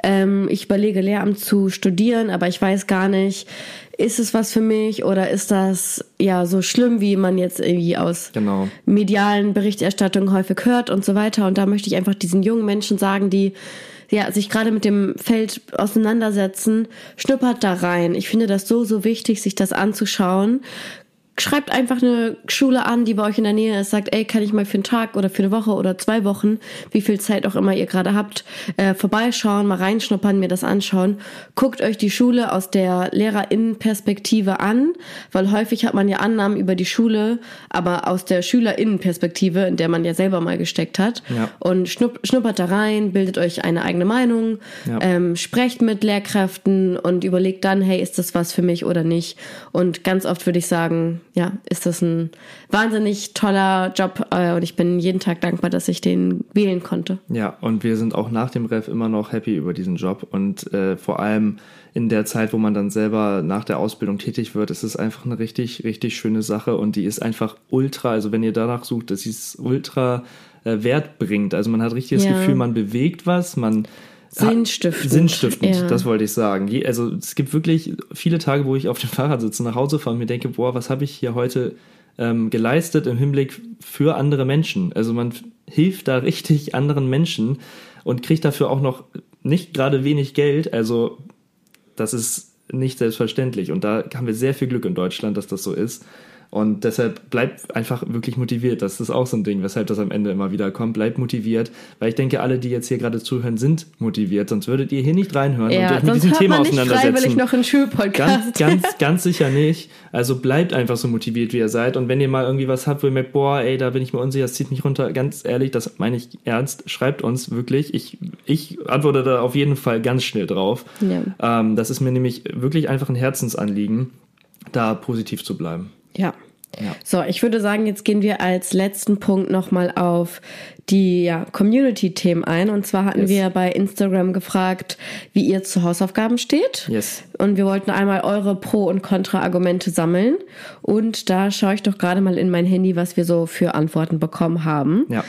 Ich überlege, Lehramt zu studieren, aber ich weiß gar nicht, ist es was für mich oder ist das ja so schlimm, wie man jetzt irgendwie aus medialen Berichterstattungen häufig hört und so weiter. Und da möchte ich einfach diesen jungen Menschen sagen, die sich gerade mit dem Feld auseinandersetzen, schnuppert da rein. Ich finde das so wichtig, sich das anzuschauen. Schreibt einfach eine Schule an, die bei euch in der Nähe ist, sagt, kann ich mal für einen Tag oder für eine Woche oder 2 Wochen, wie viel Zeit auch immer ihr gerade habt, vorbeischauen, mal reinschnuppern, mir das anschauen. Guckt euch die Schule aus der LehrerInnen-Perspektive an, weil häufig hat man ja Annahmen über die Schule, aber aus der SchülerInnen-Perspektive, in der man ja selber mal gesteckt hat. Ja. Und schnuppert da rein, bildet euch eine eigene Meinung, sprecht mit Lehrkräften und überlegt dann, ist das was für mich oder nicht? Und ganz oft würde ich sagen, ist das ein wahnsinnig toller Job und ich bin jeden Tag dankbar, dass ich den wählen konnte. Ja, und wir sind auch nach dem Ref immer noch happy über diesen Job und vor allem in der Zeit, wo man dann selber nach der Ausbildung tätig wird, ist es einfach eine richtig, richtig schöne Sache und die ist einfach ultra, also wenn ihr danach sucht, dass sie es ultra Wert bringt. Also man hat richtig das Gefühl, man bewegt was, man Sinnstiftend, das wollte ich sagen. Also es gibt wirklich viele Tage, wo ich auf dem Fahrrad sitze, nach Hause fahre und mir denke, was habe ich hier heute geleistet im Hinblick für andere Menschen. Also man hilft da richtig anderen Menschen und kriegt dafür auch noch nicht gerade wenig Geld. Also das ist nicht selbstverständlich und da haben wir sehr viel Glück in Deutschland, dass das so ist. Und deshalb bleibt einfach wirklich motiviert. Das ist auch so ein Ding, weshalb das am Ende immer wieder kommt. Bleibt motiviert, weil ich denke, alle, die jetzt hier gerade zuhören, sind motiviert. Sonst würdet ihr hier nicht reinhören und euch mit diesem Thema auseinandersetzen. Ja, freiwillig noch einen Schulpodcast. Ganz sicher nicht. Also bleibt einfach so motiviert, wie ihr seid. Und wenn ihr mal irgendwie was habt, wo ihr merkt, da bin ich mir unsicher, das zieht mich runter. Ganz ehrlich, das meine ich ernst. Schreibt uns wirklich. Ich antworte da auf jeden Fall ganz schnell drauf. Ja. Das ist mir nämlich wirklich einfach ein Herzensanliegen, da positiv zu bleiben. Ja. So, ich würde sagen, jetzt gehen wir als letzten Punkt nochmal auf die Community-Themen ein. Und zwar hatten wir bei Instagram gefragt, wie ihr zu Hausaufgaben steht. Yes. Und wir wollten einmal eure Pro- und Kontra-Argumente sammeln. Und da schaue ich doch gerade mal in mein Handy, was wir so für Antworten bekommen haben. Ja.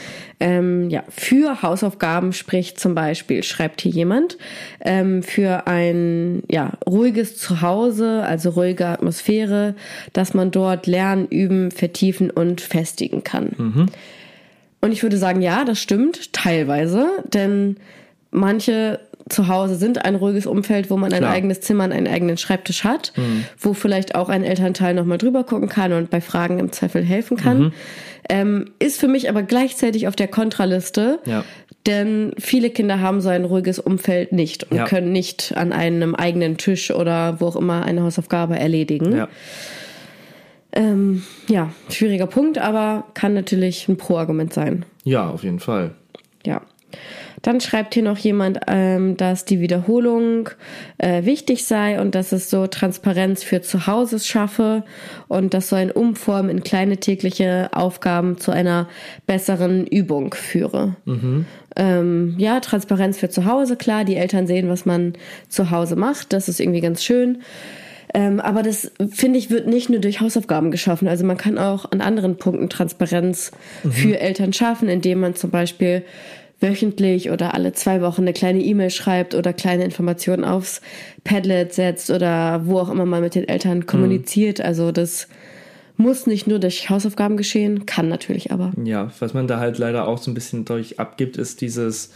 Für Hausaufgaben spricht zum Beispiel, schreibt hier jemand, für ein ruhiges Zuhause, also ruhige Atmosphäre, dass man dort lernen, üben, vertiefen und festigen kann. Mhm. Und ich würde sagen, ja, das stimmt, teilweise, denn manche zu Hause sind ein ruhiges Umfeld, wo man ein eigenes Zimmer und einen eigenen Schreibtisch hat, wo vielleicht auch ein Elternteil nochmal drüber gucken kann und bei Fragen im Zweifel helfen kann. Ist für mich aber gleichzeitig auf der Kontraliste, denn viele Kinder haben so ein ruhiges Umfeld nicht und können nicht an einem eigenen Tisch oder wo auch immer eine Hausaufgabe erledigen. Schwieriger Punkt, aber kann natürlich ein Pro-Argument sein. Ja, auf jeden Fall. Ja. Dann schreibt hier noch jemand, dass die Wiederholung wichtig sei und dass es so Transparenz für zu Hause schaffe und dass so ein Umformen in kleine tägliche Aufgaben zu einer besseren Übung führe. Mhm. Transparenz für zu Hause, klar, die Eltern sehen, was man zu Hause macht, das ist irgendwie ganz schön. Aber das, finde ich, wird nicht nur durch Hausaufgaben geschaffen. Also man kann auch an anderen Punkten Transparenz für Eltern schaffen, indem man zum Beispiel wöchentlich oder alle 2 Wochen eine kleine E-Mail schreibt oder kleine Informationen aufs Padlet setzt oder wo auch immer man mit den Eltern kommuniziert. Also das muss nicht nur durch Hausaufgaben geschehen, kann natürlich aber. Ja, was man da halt leider auch so ein bisschen durch abgibt, ist dieses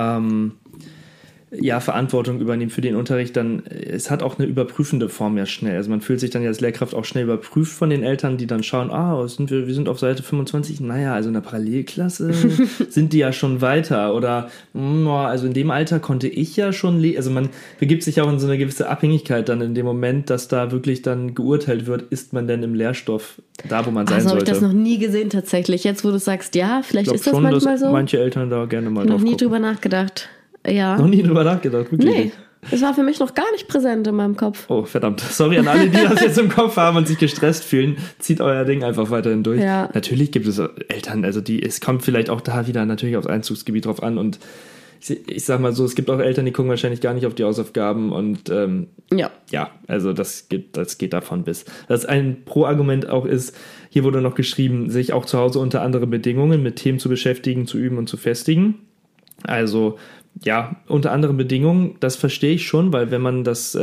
Verantwortung übernehmen für den Unterricht, dann, es hat auch eine überprüfende Form schnell. Also man fühlt sich dann als Lehrkraft auch schnell überprüft von den Eltern, die dann schauen, wir sind auf Seite 25, also in der Parallelklasse sind die ja schon weiter oder also in dem Alter konnte ich ja schon also man begibt sich auch in so eine gewisse Abhängigkeit dann in dem Moment, dass da wirklich dann geurteilt wird, ist man denn im Lehrstoff da, wo man sein sollte. Also habe ich das noch nie gesehen tatsächlich. Jetzt, wo du sagst, vielleicht ist das schon, manchmal so. Manche Eltern da gerne mal drauf gucken. Noch nie drüber nachgedacht. Ja. Noch nie drüber nachgedacht, wirklich? Nee, es war für mich noch gar nicht präsent in meinem Kopf. Oh, verdammt. Sorry an alle, die das jetzt im Kopf haben und sich gestresst fühlen. Zieht euer Ding einfach weiterhin durch. Ja. Natürlich gibt es Eltern, es kommt vielleicht auch da wieder natürlich aufs Einzugsgebiet drauf an und ich sag mal so, es gibt auch Eltern, die gucken wahrscheinlich gar nicht auf die Hausaufgaben und ja, also das geht davon bis. Das ein Pro-Argument auch ist, hier wurde noch geschrieben, sich auch zu Hause unter anderen Bedingungen mit Themen zu beschäftigen, zu üben und zu festigen. Also ja, unter anderen Bedingungen, das verstehe ich schon, weil wenn man das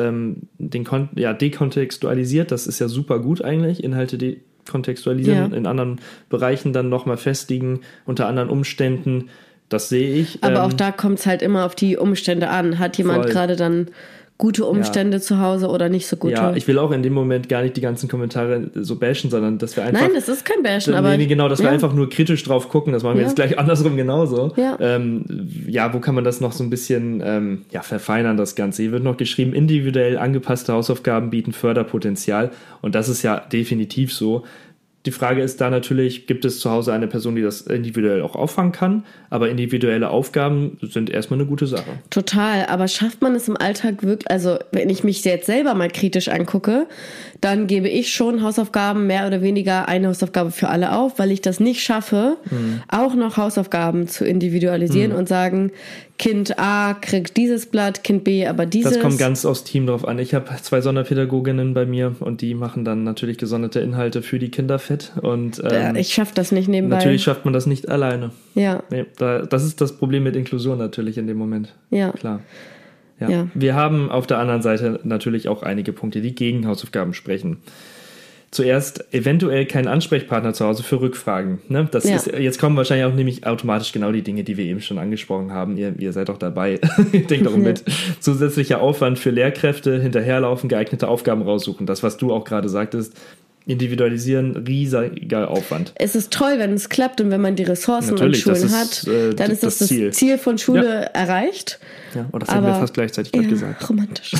dekontextualisiert, das ist ja super gut eigentlich, Inhalte dekontextualisieren, in anderen Bereichen dann nochmal festigen, unter anderen Umständen, das sehe ich. Aber auch da kommt es halt immer auf die Umstände an. Hat jemand gerade dann gute Umstände zu Hause oder nicht so gute? Ja, ich will auch in dem Moment gar nicht die ganzen Kommentare so bashen, sondern dass wir einfach... Nein, das ist kein Bashen, aber... Nee, genau, dass wir einfach nur kritisch drauf gucken, das machen wir jetzt gleich andersrum genauso. Ja. Wo kann man das noch so ein bisschen verfeinern, das Ganze? Hier wird noch geschrieben, individuell angepasste Hausaufgaben bieten Förderpotenzial und das ist ja definitiv so. Die Frage ist da natürlich, gibt es zu Hause eine Person, die das individuell auch auffangen kann? Aber individuelle Aufgaben sind erstmal eine gute Sache. Total, aber schafft man es im Alltag wirklich? Also wenn ich mich jetzt selber mal kritisch angucke, dann gebe ich schon Hausaufgaben mehr oder weniger eine Hausaufgabe für alle auf, weil ich das nicht schaffe, auch noch Hausaufgaben zu individualisieren und sagen, Kind A kriegt dieses Blatt, Kind B aber dieses. Das kommt ganz aufs Team drauf an. Ich habe 2 Sonderpädagoginnen bei mir und die machen dann natürlich gesonderte Inhalte für die Kinder fit. Und, ich schaffe das nicht nebenbei. Natürlich schafft man das nicht alleine. Ja. Nee, das ist das Problem mit Inklusion natürlich in dem Moment. Ja. Klar. Ja. Wir haben auf der anderen Seite natürlich auch einige Punkte, die gegen Hausaufgaben sprechen. Zuerst eventuell kein Ansprechpartner zu Hause für Rückfragen. Ne? Jetzt kommen wahrscheinlich auch nämlich automatisch genau die Dinge, die wir eben schon angesprochen haben. Ihr seid doch dabei. Denkt auch mit. Zusätzlicher Aufwand für Lehrkräfte, hinterherlaufen, geeignete Aufgaben raussuchen. Das, was du auch gerade sagtest, individualisieren, riesiger Aufwand. Es ist toll, wenn es klappt und wenn man die Ressourcen an Schulen hat, dann ist das Ziel von Schule erreicht. Ja, das haben wir fast gleichzeitig gerade gesagt. Romantisch.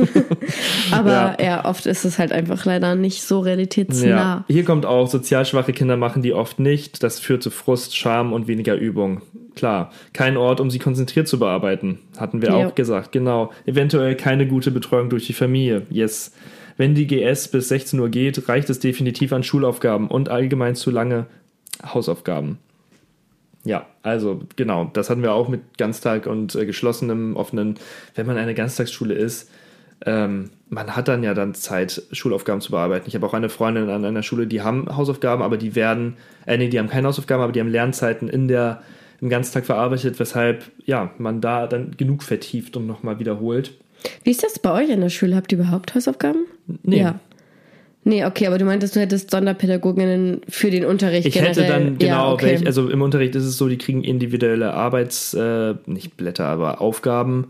Aber oft ist es halt einfach leider nicht so realitätsnah. Ja. Hier kommt auch, sozial schwache Kinder machen die oft nicht. Das führt zu Frust, Scham und weniger Übung. Klar, kein Ort, um sie konzentriert zu bearbeiten. Hatten wir auch gesagt, genau. Eventuell keine gute Betreuung durch die Familie. Yes. Wenn die GS bis 16 Uhr geht, reicht es definitiv an Schulaufgaben und allgemein zu lange Hausaufgaben. Ja, also genau, das hatten wir auch mit Ganztag und geschlossenem, offenen, wenn man eine Ganztagsschule ist, man hat dann ja dann Zeit, Schulaufgaben zu bearbeiten. Ich habe auch eine Freundin an einer Schule, die haben Hausaufgaben, aber die haben keine Hausaufgaben, aber die haben Lernzeiten im Ganztag verarbeitet, weshalb man da dann genug vertieft und nochmal wiederholt. Wie ist das bei euch an der Schule? Habt ihr überhaupt Hausaufgaben? Nee. Ja. Nee, okay, aber du meintest, du hättest Sonderpädagoginnen für den Unterricht generell. Ich hätte dann, genau, also im Unterricht ist es so, die kriegen individuelle nicht Blätter, aber Aufgaben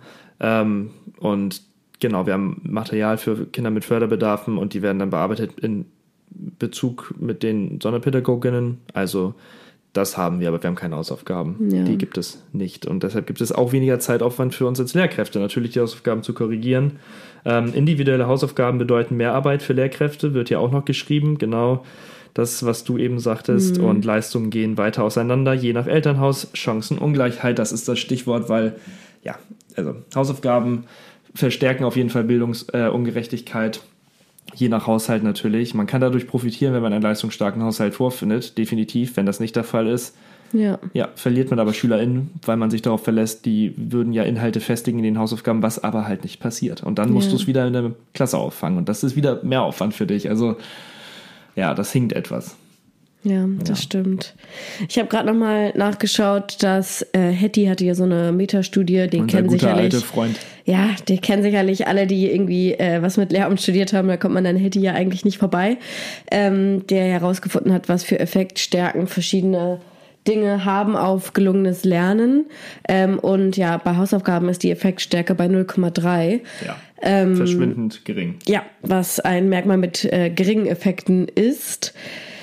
und genau, wir haben Material für Kinder mit Förderbedarfen und die werden dann bearbeitet in Bezug mit den Sonderpädagoginnen, also das haben wir, aber wir haben keine Hausaufgaben. Ja. Die gibt es nicht. Und deshalb gibt es auch weniger Zeitaufwand für uns als Lehrkräfte, natürlich die Hausaufgaben zu korrigieren. Individuelle Hausaufgaben bedeuten mehr Arbeit für Lehrkräfte, wird ja auch noch geschrieben. Genau das, was du eben sagtest. Und Leistungen gehen weiter auseinander, je nach Elternhaus. Chancenungleichheit, das ist das Stichwort, weil, also Hausaufgaben verstärken auf jeden Fall Bildungsungerechtigkeit. Je nach Haushalt natürlich. Man kann dadurch profitieren, wenn man einen leistungsstarken Haushalt vorfindet. Definitiv. Wenn das nicht der Fall ist, verliert man aber SchülerInnen, weil man sich darauf verlässt, die würden ja Inhalte festigen in den Hausaufgaben, was aber halt nicht passiert. Und dann musst du es wieder in der Klasse auffangen. Und das ist wieder mehr Aufwand für dich. Also das hinkt etwas. Ja, das stimmt. Ich habe gerade nochmal nachgeschaut, dass Hetty hatte ja so eine Metastudie, den kennen sicherlich. Alte Freund. Ja, die kennen sicherlich alle, die irgendwie was mit Lehramt studiert haben, da kommt man dann Hetty ja eigentlich nicht vorbei, der herausgefunden hat, was für Effektstärken verschiedene Dinge haben auf gelungenes Lernen. Und bei Hausaufgaben ist die Effektstärke bei 0,3. Ja, verschwindend gering. Ja, was ein Merkmal mit geringen Effekten ist.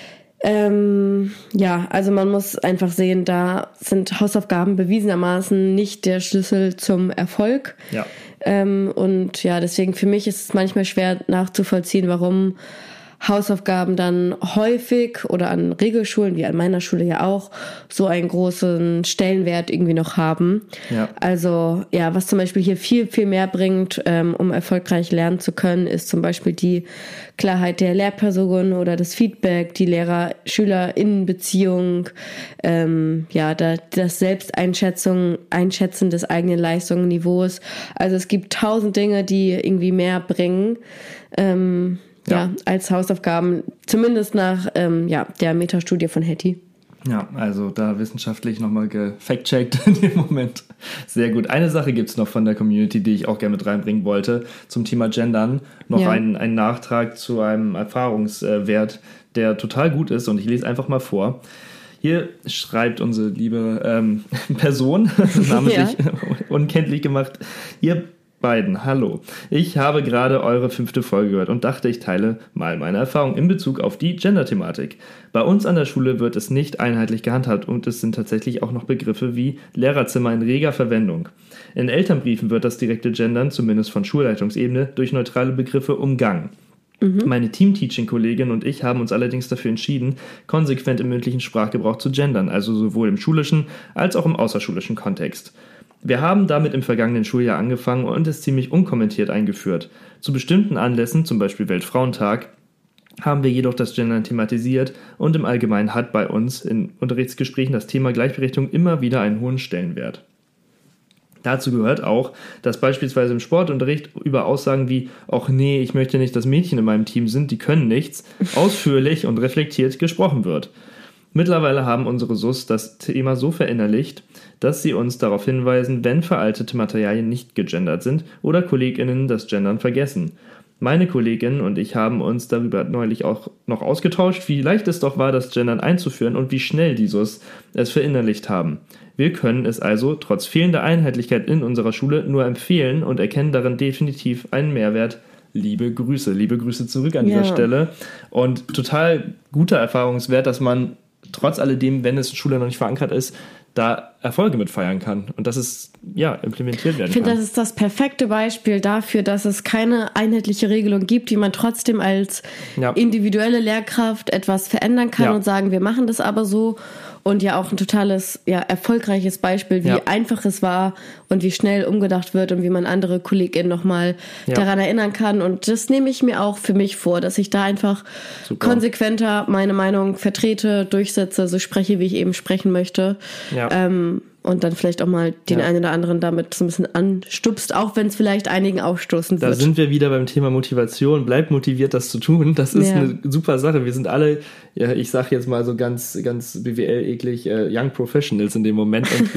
Also man muss einfach sehen, da sind Hausaufgaben bewiesenermaßen nicht der Schlüssel zum Erfolg. Ja. Und deswegen für mich ist es manchmal schwer nachzuvollziehen, warum Hausaufgaben dann häufig oder an Regelschulen, wie an meiner Schule ja auch, so einen großen Stellenwert irgendwie noch haben. Ja. Also ja, was zum Beispiel hier viel, viel mehr bringt, um erfolgreich lernen zu können, ist zum Beispiel die Klarheit der Lehrperson oder das Feedback, die Lehrer-SchülerInnen-Beziehung, das Einschätzen des eigenen Leistungsniveaus. Also es gibt 1000 Dinge, die irgendwie mehr bringen, als Hausaufgaben, zumindest nach der Metastudie von Hattie. Ja, also da wissenschaftlich nochmal gefact-checkt in dem Moment. Sehr gut. Eine Sache gibt es noch von der Community, die ich auch gerne mit reinbringen wollte, zum Thema Gendern. Noch ein Nachtrag zu einem Erfahrungswert, der total gut ist, und ich lese einfach mal vor. Hier schreibt unsere liebe Person, namentlich unkenntlich gemacht, ihr beiden, hallo. Ich habe gerade eure 5. Folge gehört und dachte, ich teile mal meine Erfahrung in Bezug auf die Gender-Thematik. Bei uns an der Schule wird es nicht einheitlich gehandhabt und es sind tatsächlich auch noch Begriffe wie Lehrerzimmer in reger Verwendung. In Elternbriefen wird das direkte Gendern, zumindest von Schulleitungsebene, durch neutrale Begriffe umgangen. Meine Team-Teaching-Kollegin und ich haben uns allerdings dafür entschieden, konsequent im mündlichen Sprachgebrauch zu gendern, also sowohl im schulischen als auch im außerschulischen Kontext. Wir haben damit im vergangenen Schuljahr angefangen und es ziemlich unkommentiert eingeführt. Zu bestimmten Anlässen, zum Beispiel Weltfrauentag, haben wir jedoch das Gendern thematisiert und im Allgemeinen hat bei uns in Unterrichtsgesprächen das Thema Gleichberechtigung immer wieder einen hohen Stellenwert. Dazu gehört auch, dass beispielsweise im Sportunterricht über Aussagen wie »Och nee, ich möchte nicht, dass Mädchen in meinem Team sind, die können nichts« ausführlich und reflektiert gesprochen wird. Mittlerweile haben unsere SUS das Thema so verinnerlicht, dass sie uns darauf hinweisen, wenn veraltete Materialien nicht gegendert sind oder KollegInnen das Gendern vergessen. Meine Kolleginnen und ich haben uns darüber neulich auch noch ausgetauscht, wie leicht es doch war, das Gendern einzuführen und wie schnell die SUS es verinnerlicht haben. Wir können es also, trotz fehlender Einheitlichkeit in unserer Schule, nur empfehlen und erkennen darin definitiv einen Mehrwert. Liebe Grüße zurück an dieser Stelle. Und total guter Erfahrungswert, dass man trotz alledem, wenn es in Schule noch nicht verankert ist, da Erfolge mit feiern kann und dass es implementiert werden kann. Ich finde, das ist das perfekte Beispiel dafür, dass es keine einheitliche Regelung gibt, die man trotzdem als individuelle Lehrkraft etwas verändern kann und sagen, wir machen das aber so. Und ja auch ein totales, erfolgreiches Beispiel, wie einfach es war und wie schnell umgedacht wird und wie man andere KollegInnen nochmal daran erinnern kann. Und das nehme ich mir auch für mich vor, dass ich da einfach konsequenter meine Meinung vertrete, durchsetze, so spreche, wie ich eben sprechen möchte. Ja. Und dann vielleicht auch mal den einen oder anderen damit so ein bisschen anstupst, auch wenn es vielleicht einigen aufstoßen wird. Da sind wir wieder beim Thema Motivation. Bleibt motiviert, das zu tun. Das ist eine super Sache. Wir sind alle, ich sage jetzt mal so ganz, ganz BWL-eklig, Young Professionals in dem Moment. Und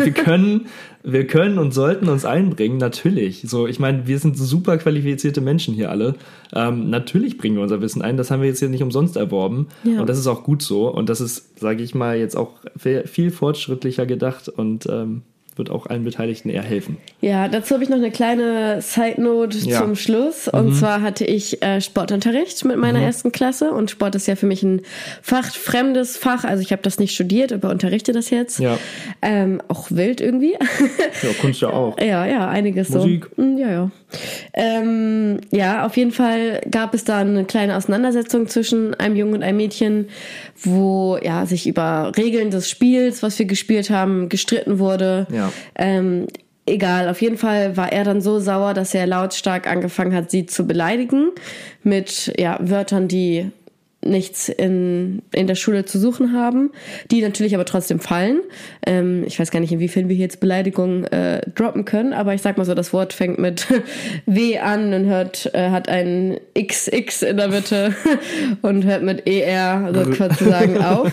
wir können und sollten uns einbringen, natürlich. So, ich meine, wir sind super qualifizierte Menschen hier alle. Natürlich bringen wir unser Wissen ein. Das haben wir jetzt hier nicht umsonst erworben. Ja. Und das ist auch gut so. Und das ist, sage ich mal, jetzt auch viel fortschrittlicher gedacht und wird auch allen Beteiligten eher helfen. Ja, dazu habe ich noch eine kleine Side-Note zum Schluss. Und zwar hatte ich Sportunterricht mit meiner ersten Klasse. Und Sport ist ja für mich ein fremdes Fach. Also ich habe das nicht studiert, aber unterrichte das jetzt. Ja. Auch wild irgendwie. Ja, Kunst ja auch. Ja, einiges Musik. So. Ja. Auf jeden Fall gab es da eine kleine Auseinandersetzung zwischen einem Jungen und einem Mädchen, wo sich über Regeln des Spiels, was wir gespielt haben, gestritten wurde. Ja. Egal, auf jeden Fall war er dann so sauer, dass er lautstark angefangen hat, sie zu beleidigen mit Wörtern, die nichts in der Schule zu suchen haben, die natürlich aber trotzdem fallen. Ich weiß gar nicht, inwiefern wir hier jetzt Beleidigungen droppen können, aber ich sag mal so, das Wort fängt mit W an und hat ein XX in der Mitte und hört mit ER sozusagen auf.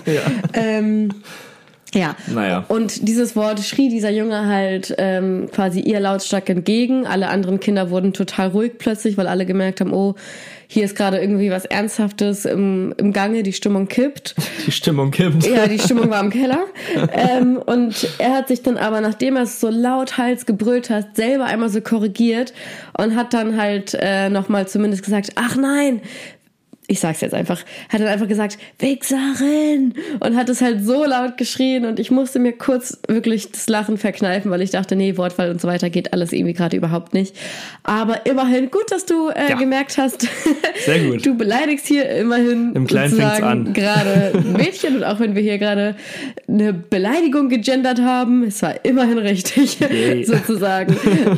Naja. Und dieses Wort schrie dieser Junge halt quasi ihr lautstark entgegen. Alle anderen Kinder wurden total ruhig plötzlich, weil alle gemerkt haben, oh, hier ist gerade irgendwie was Ernsthaftes im Gange, die Stimmung kippt. Die Stimmung kippt. Ja, die Stimmung war im Keller. Und er hat sich dann aber, nachdem er es so lauthals gebrüllt hat, selber einmal so korrigiert und hat dann halt nochmal zumindest gesagt, ach nein, ich sag's jetzt einfach, hat dann einfach gesagt, Wichserin! Und hat es halt so laut geschrien und ich musste mir kurz wirklich das Lachen verkneifen, weil ich dachte, nee, Wortwahl und so weiter geht alles irgendwie gerade überhaupt nicht. Aber immerhin, gut, dass du gemerkt hast, sehr gut. Du beleidigst hier immerhin im Kleinen fängt's an. Gerade Mädchen und auch wenn wir hier gerade eine Beleidigung gegendert haben, es war immerhin richtig, sozusagen.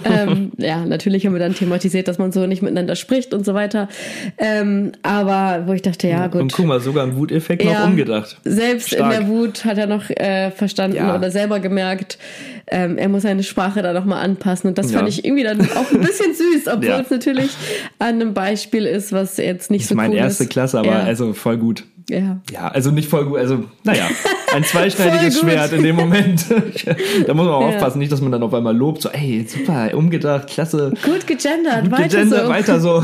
Ja, natürlich haben wir dann thematisiert, dass man so nicht miteinander spricht und so weiter. Aber wo ich dachte, ja gut. Und guck mal, sogar im Wuteffekt noch umgedacht. Selbst Stark. in der Wut hat er noch verstanden oder selber gemerkt, er muss seine Sprache da nochmal anpassen. Und das fand ich irgendwie dann auch ein bisschen süß, obwohl es natürlich an einem Beispiel ist, was jetzt nicht so cool ist. Ich meine, erste Klasse, aber also voll gut. Ja, also nicht voll gut, also naja, ein zweischneidiges Schwert in dem Moment. Da muss man auch aufpassen, nicht, dass man dann auf einmal lobt, so ey, super, umgedacht, klasse. Gut gegendert, weiter so.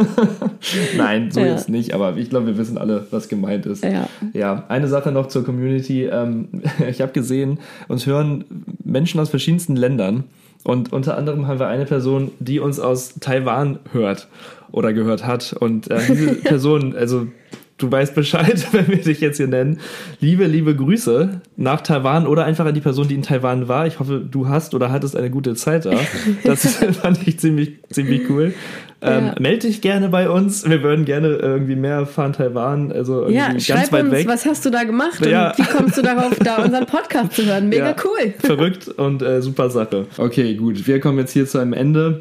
Nein, so jetzt nicht, aber ich glaube, wir wissen alle, was gemeint ist. Ja, eine Sache noch zur Community. Ich habe gesehen, uns hören Menschen aus verschiedensten Ländern und unter anderem haben wir eine Person, die uns aus Taiwan hört oder gehört hat und diese Person, also du weißt Bescheid, wenn wir dich jetzt hier nennen. Liebe Grüße nach Taiwan oder einfach an die Person, die in Taiwan war. Ich hoffe, du hast oder hattest eine gute Zeit da. Das fand ich ziemlich cool. Meld dich gerne bei uns. Wir würden gerne irgendwie mehr erfahren, Taiwan. Also irgendwie ganz weit weg. Was hast du da gemacht und wie kommst du darauf, da unseren Podcast zu hören? Mega cool. Verrückt und super Sache. Okay, gut. Wir kommen jetzt hier zu einem Ende.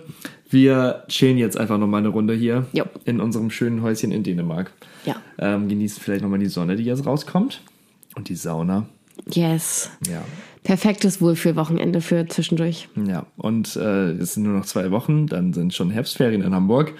Wir chillen jetzt einfach nochmal eine Runde hier in unserem schönen Häuschen in Dänemark. Ja. Genießen vielleicht nochmal die Sonne, die jetzt rauskommt. Und die Sauna. Yes. Ja. Perfektes Wohlfühlwochenende für zwischendurch. Ja, und es sind nur noch 2 Wochen, dann sind schon Herbstferien in Hamburg.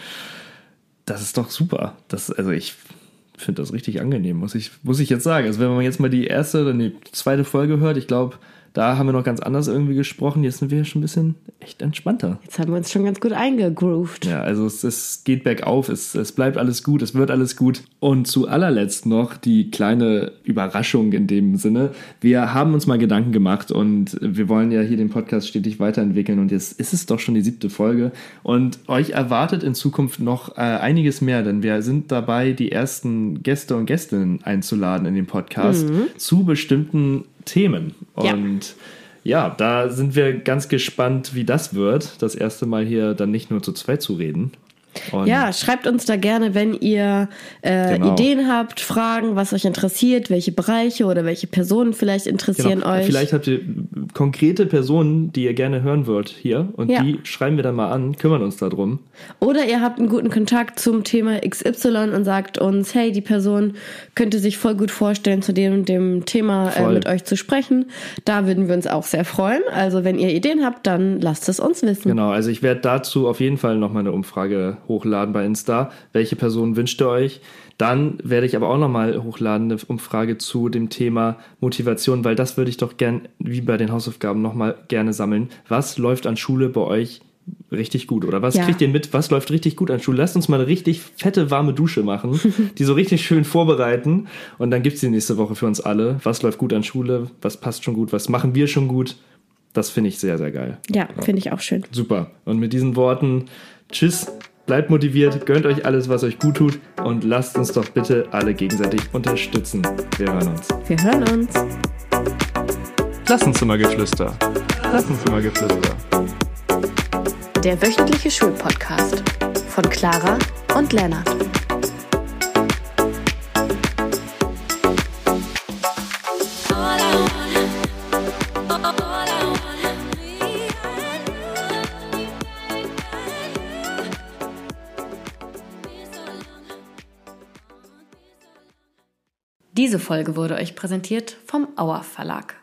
Das ist doch super. Also ich finde das richtig angenehm, muss ich jetzt sagen. Also wenn man jetzt mal die erste oder die zweite Folge hört, ich glaube, da haben wir noch ganz anders irgendwie gesprochen. Jetzt sind wir schon ein bisschen echt entspannter. Jetzt haben wir uns schon ganz gut eingegroovt. Ja, also es geht bergauf, es bleibt alles gut, es wird alles gut. Und zu allerletzt noch die kleine Überraschung in dem Sinne. Wir haben uns mal Gedanken gemacht und wir wollen ja hier den Podcast stetig weiterentwickeln. Und jetzt ist es doch schon die 7. Folge. Und euch erwartet in Zukunft noch einiges mehr, denn wir sind dabei, die ersten Gäste und Gästinnen einzuladen in den Podcast zu bestimmten Themen. Und ja, da sind wir ganz gespannt, wie das wird. Das erste Mal hier dann nicht nur zu zweit zu reden. Und schreibt uns da gerne, wenn ihr Ideen habt, Fragen, was euch interessiert, welche Bereiche oder welche Personen vielleicht interessieren euch. Vielleicht habt ihr konkrete Personen, die ihr gerne hören wollt hier und die schreiben wir dann mal an, kümmern uns darum. Oder ihr habt einen guten Kontakt zum Thema XY und sagt uns, hey, die Person könnte sich voll gut vorstellen, zu dem und dem Thema mit euch zu sprechen. Da würden wir uns auch sehr freuen. Also wenn ihr Ideen habt, dann lasst es uns wissen. Genau, also ich werde dazu auf jeden Fall nochmal eine Umfrage hochladen bei Insta. Welche Person wünscht ihr euch? Dann werde ich aber auch nochmal hochladen, eine Umfrage zu dem Thema Motivation, weil das würde ich doch gern, wie bei den Hausaufgaben, nochmal gerne sammeln. Was läuft an Schule bei euch richtig gut? Oder was kriegt ihr mit? Was läuft richtig gut an Schule? Lasst uns mal eine richtig fette, warme Dusche machen, die so richtig schön vorbereiten. Und dann gibt es die nächste Woche für uns alle. Was läuft gut an Schule? Was passt schon gut? Was machen wir schon gut? Das finde ich sehr, sehr geil. Ja, finde ich auch schön. Super. Und mit diesen Worten, tschüss. Bleibt motiviert, gönnt euch alles, was euch gut tut und lasst uns doch bitte alle gegenseitig unterstützen. Wir hören uns. Wir hören uns. Klassenzimmergeflüster. Klassenzimmergeflüster. Der wöchentliche Schulpodcast von Clara und Lennart. Diese Folge wurde euch präsentiert vom Auer Verlag.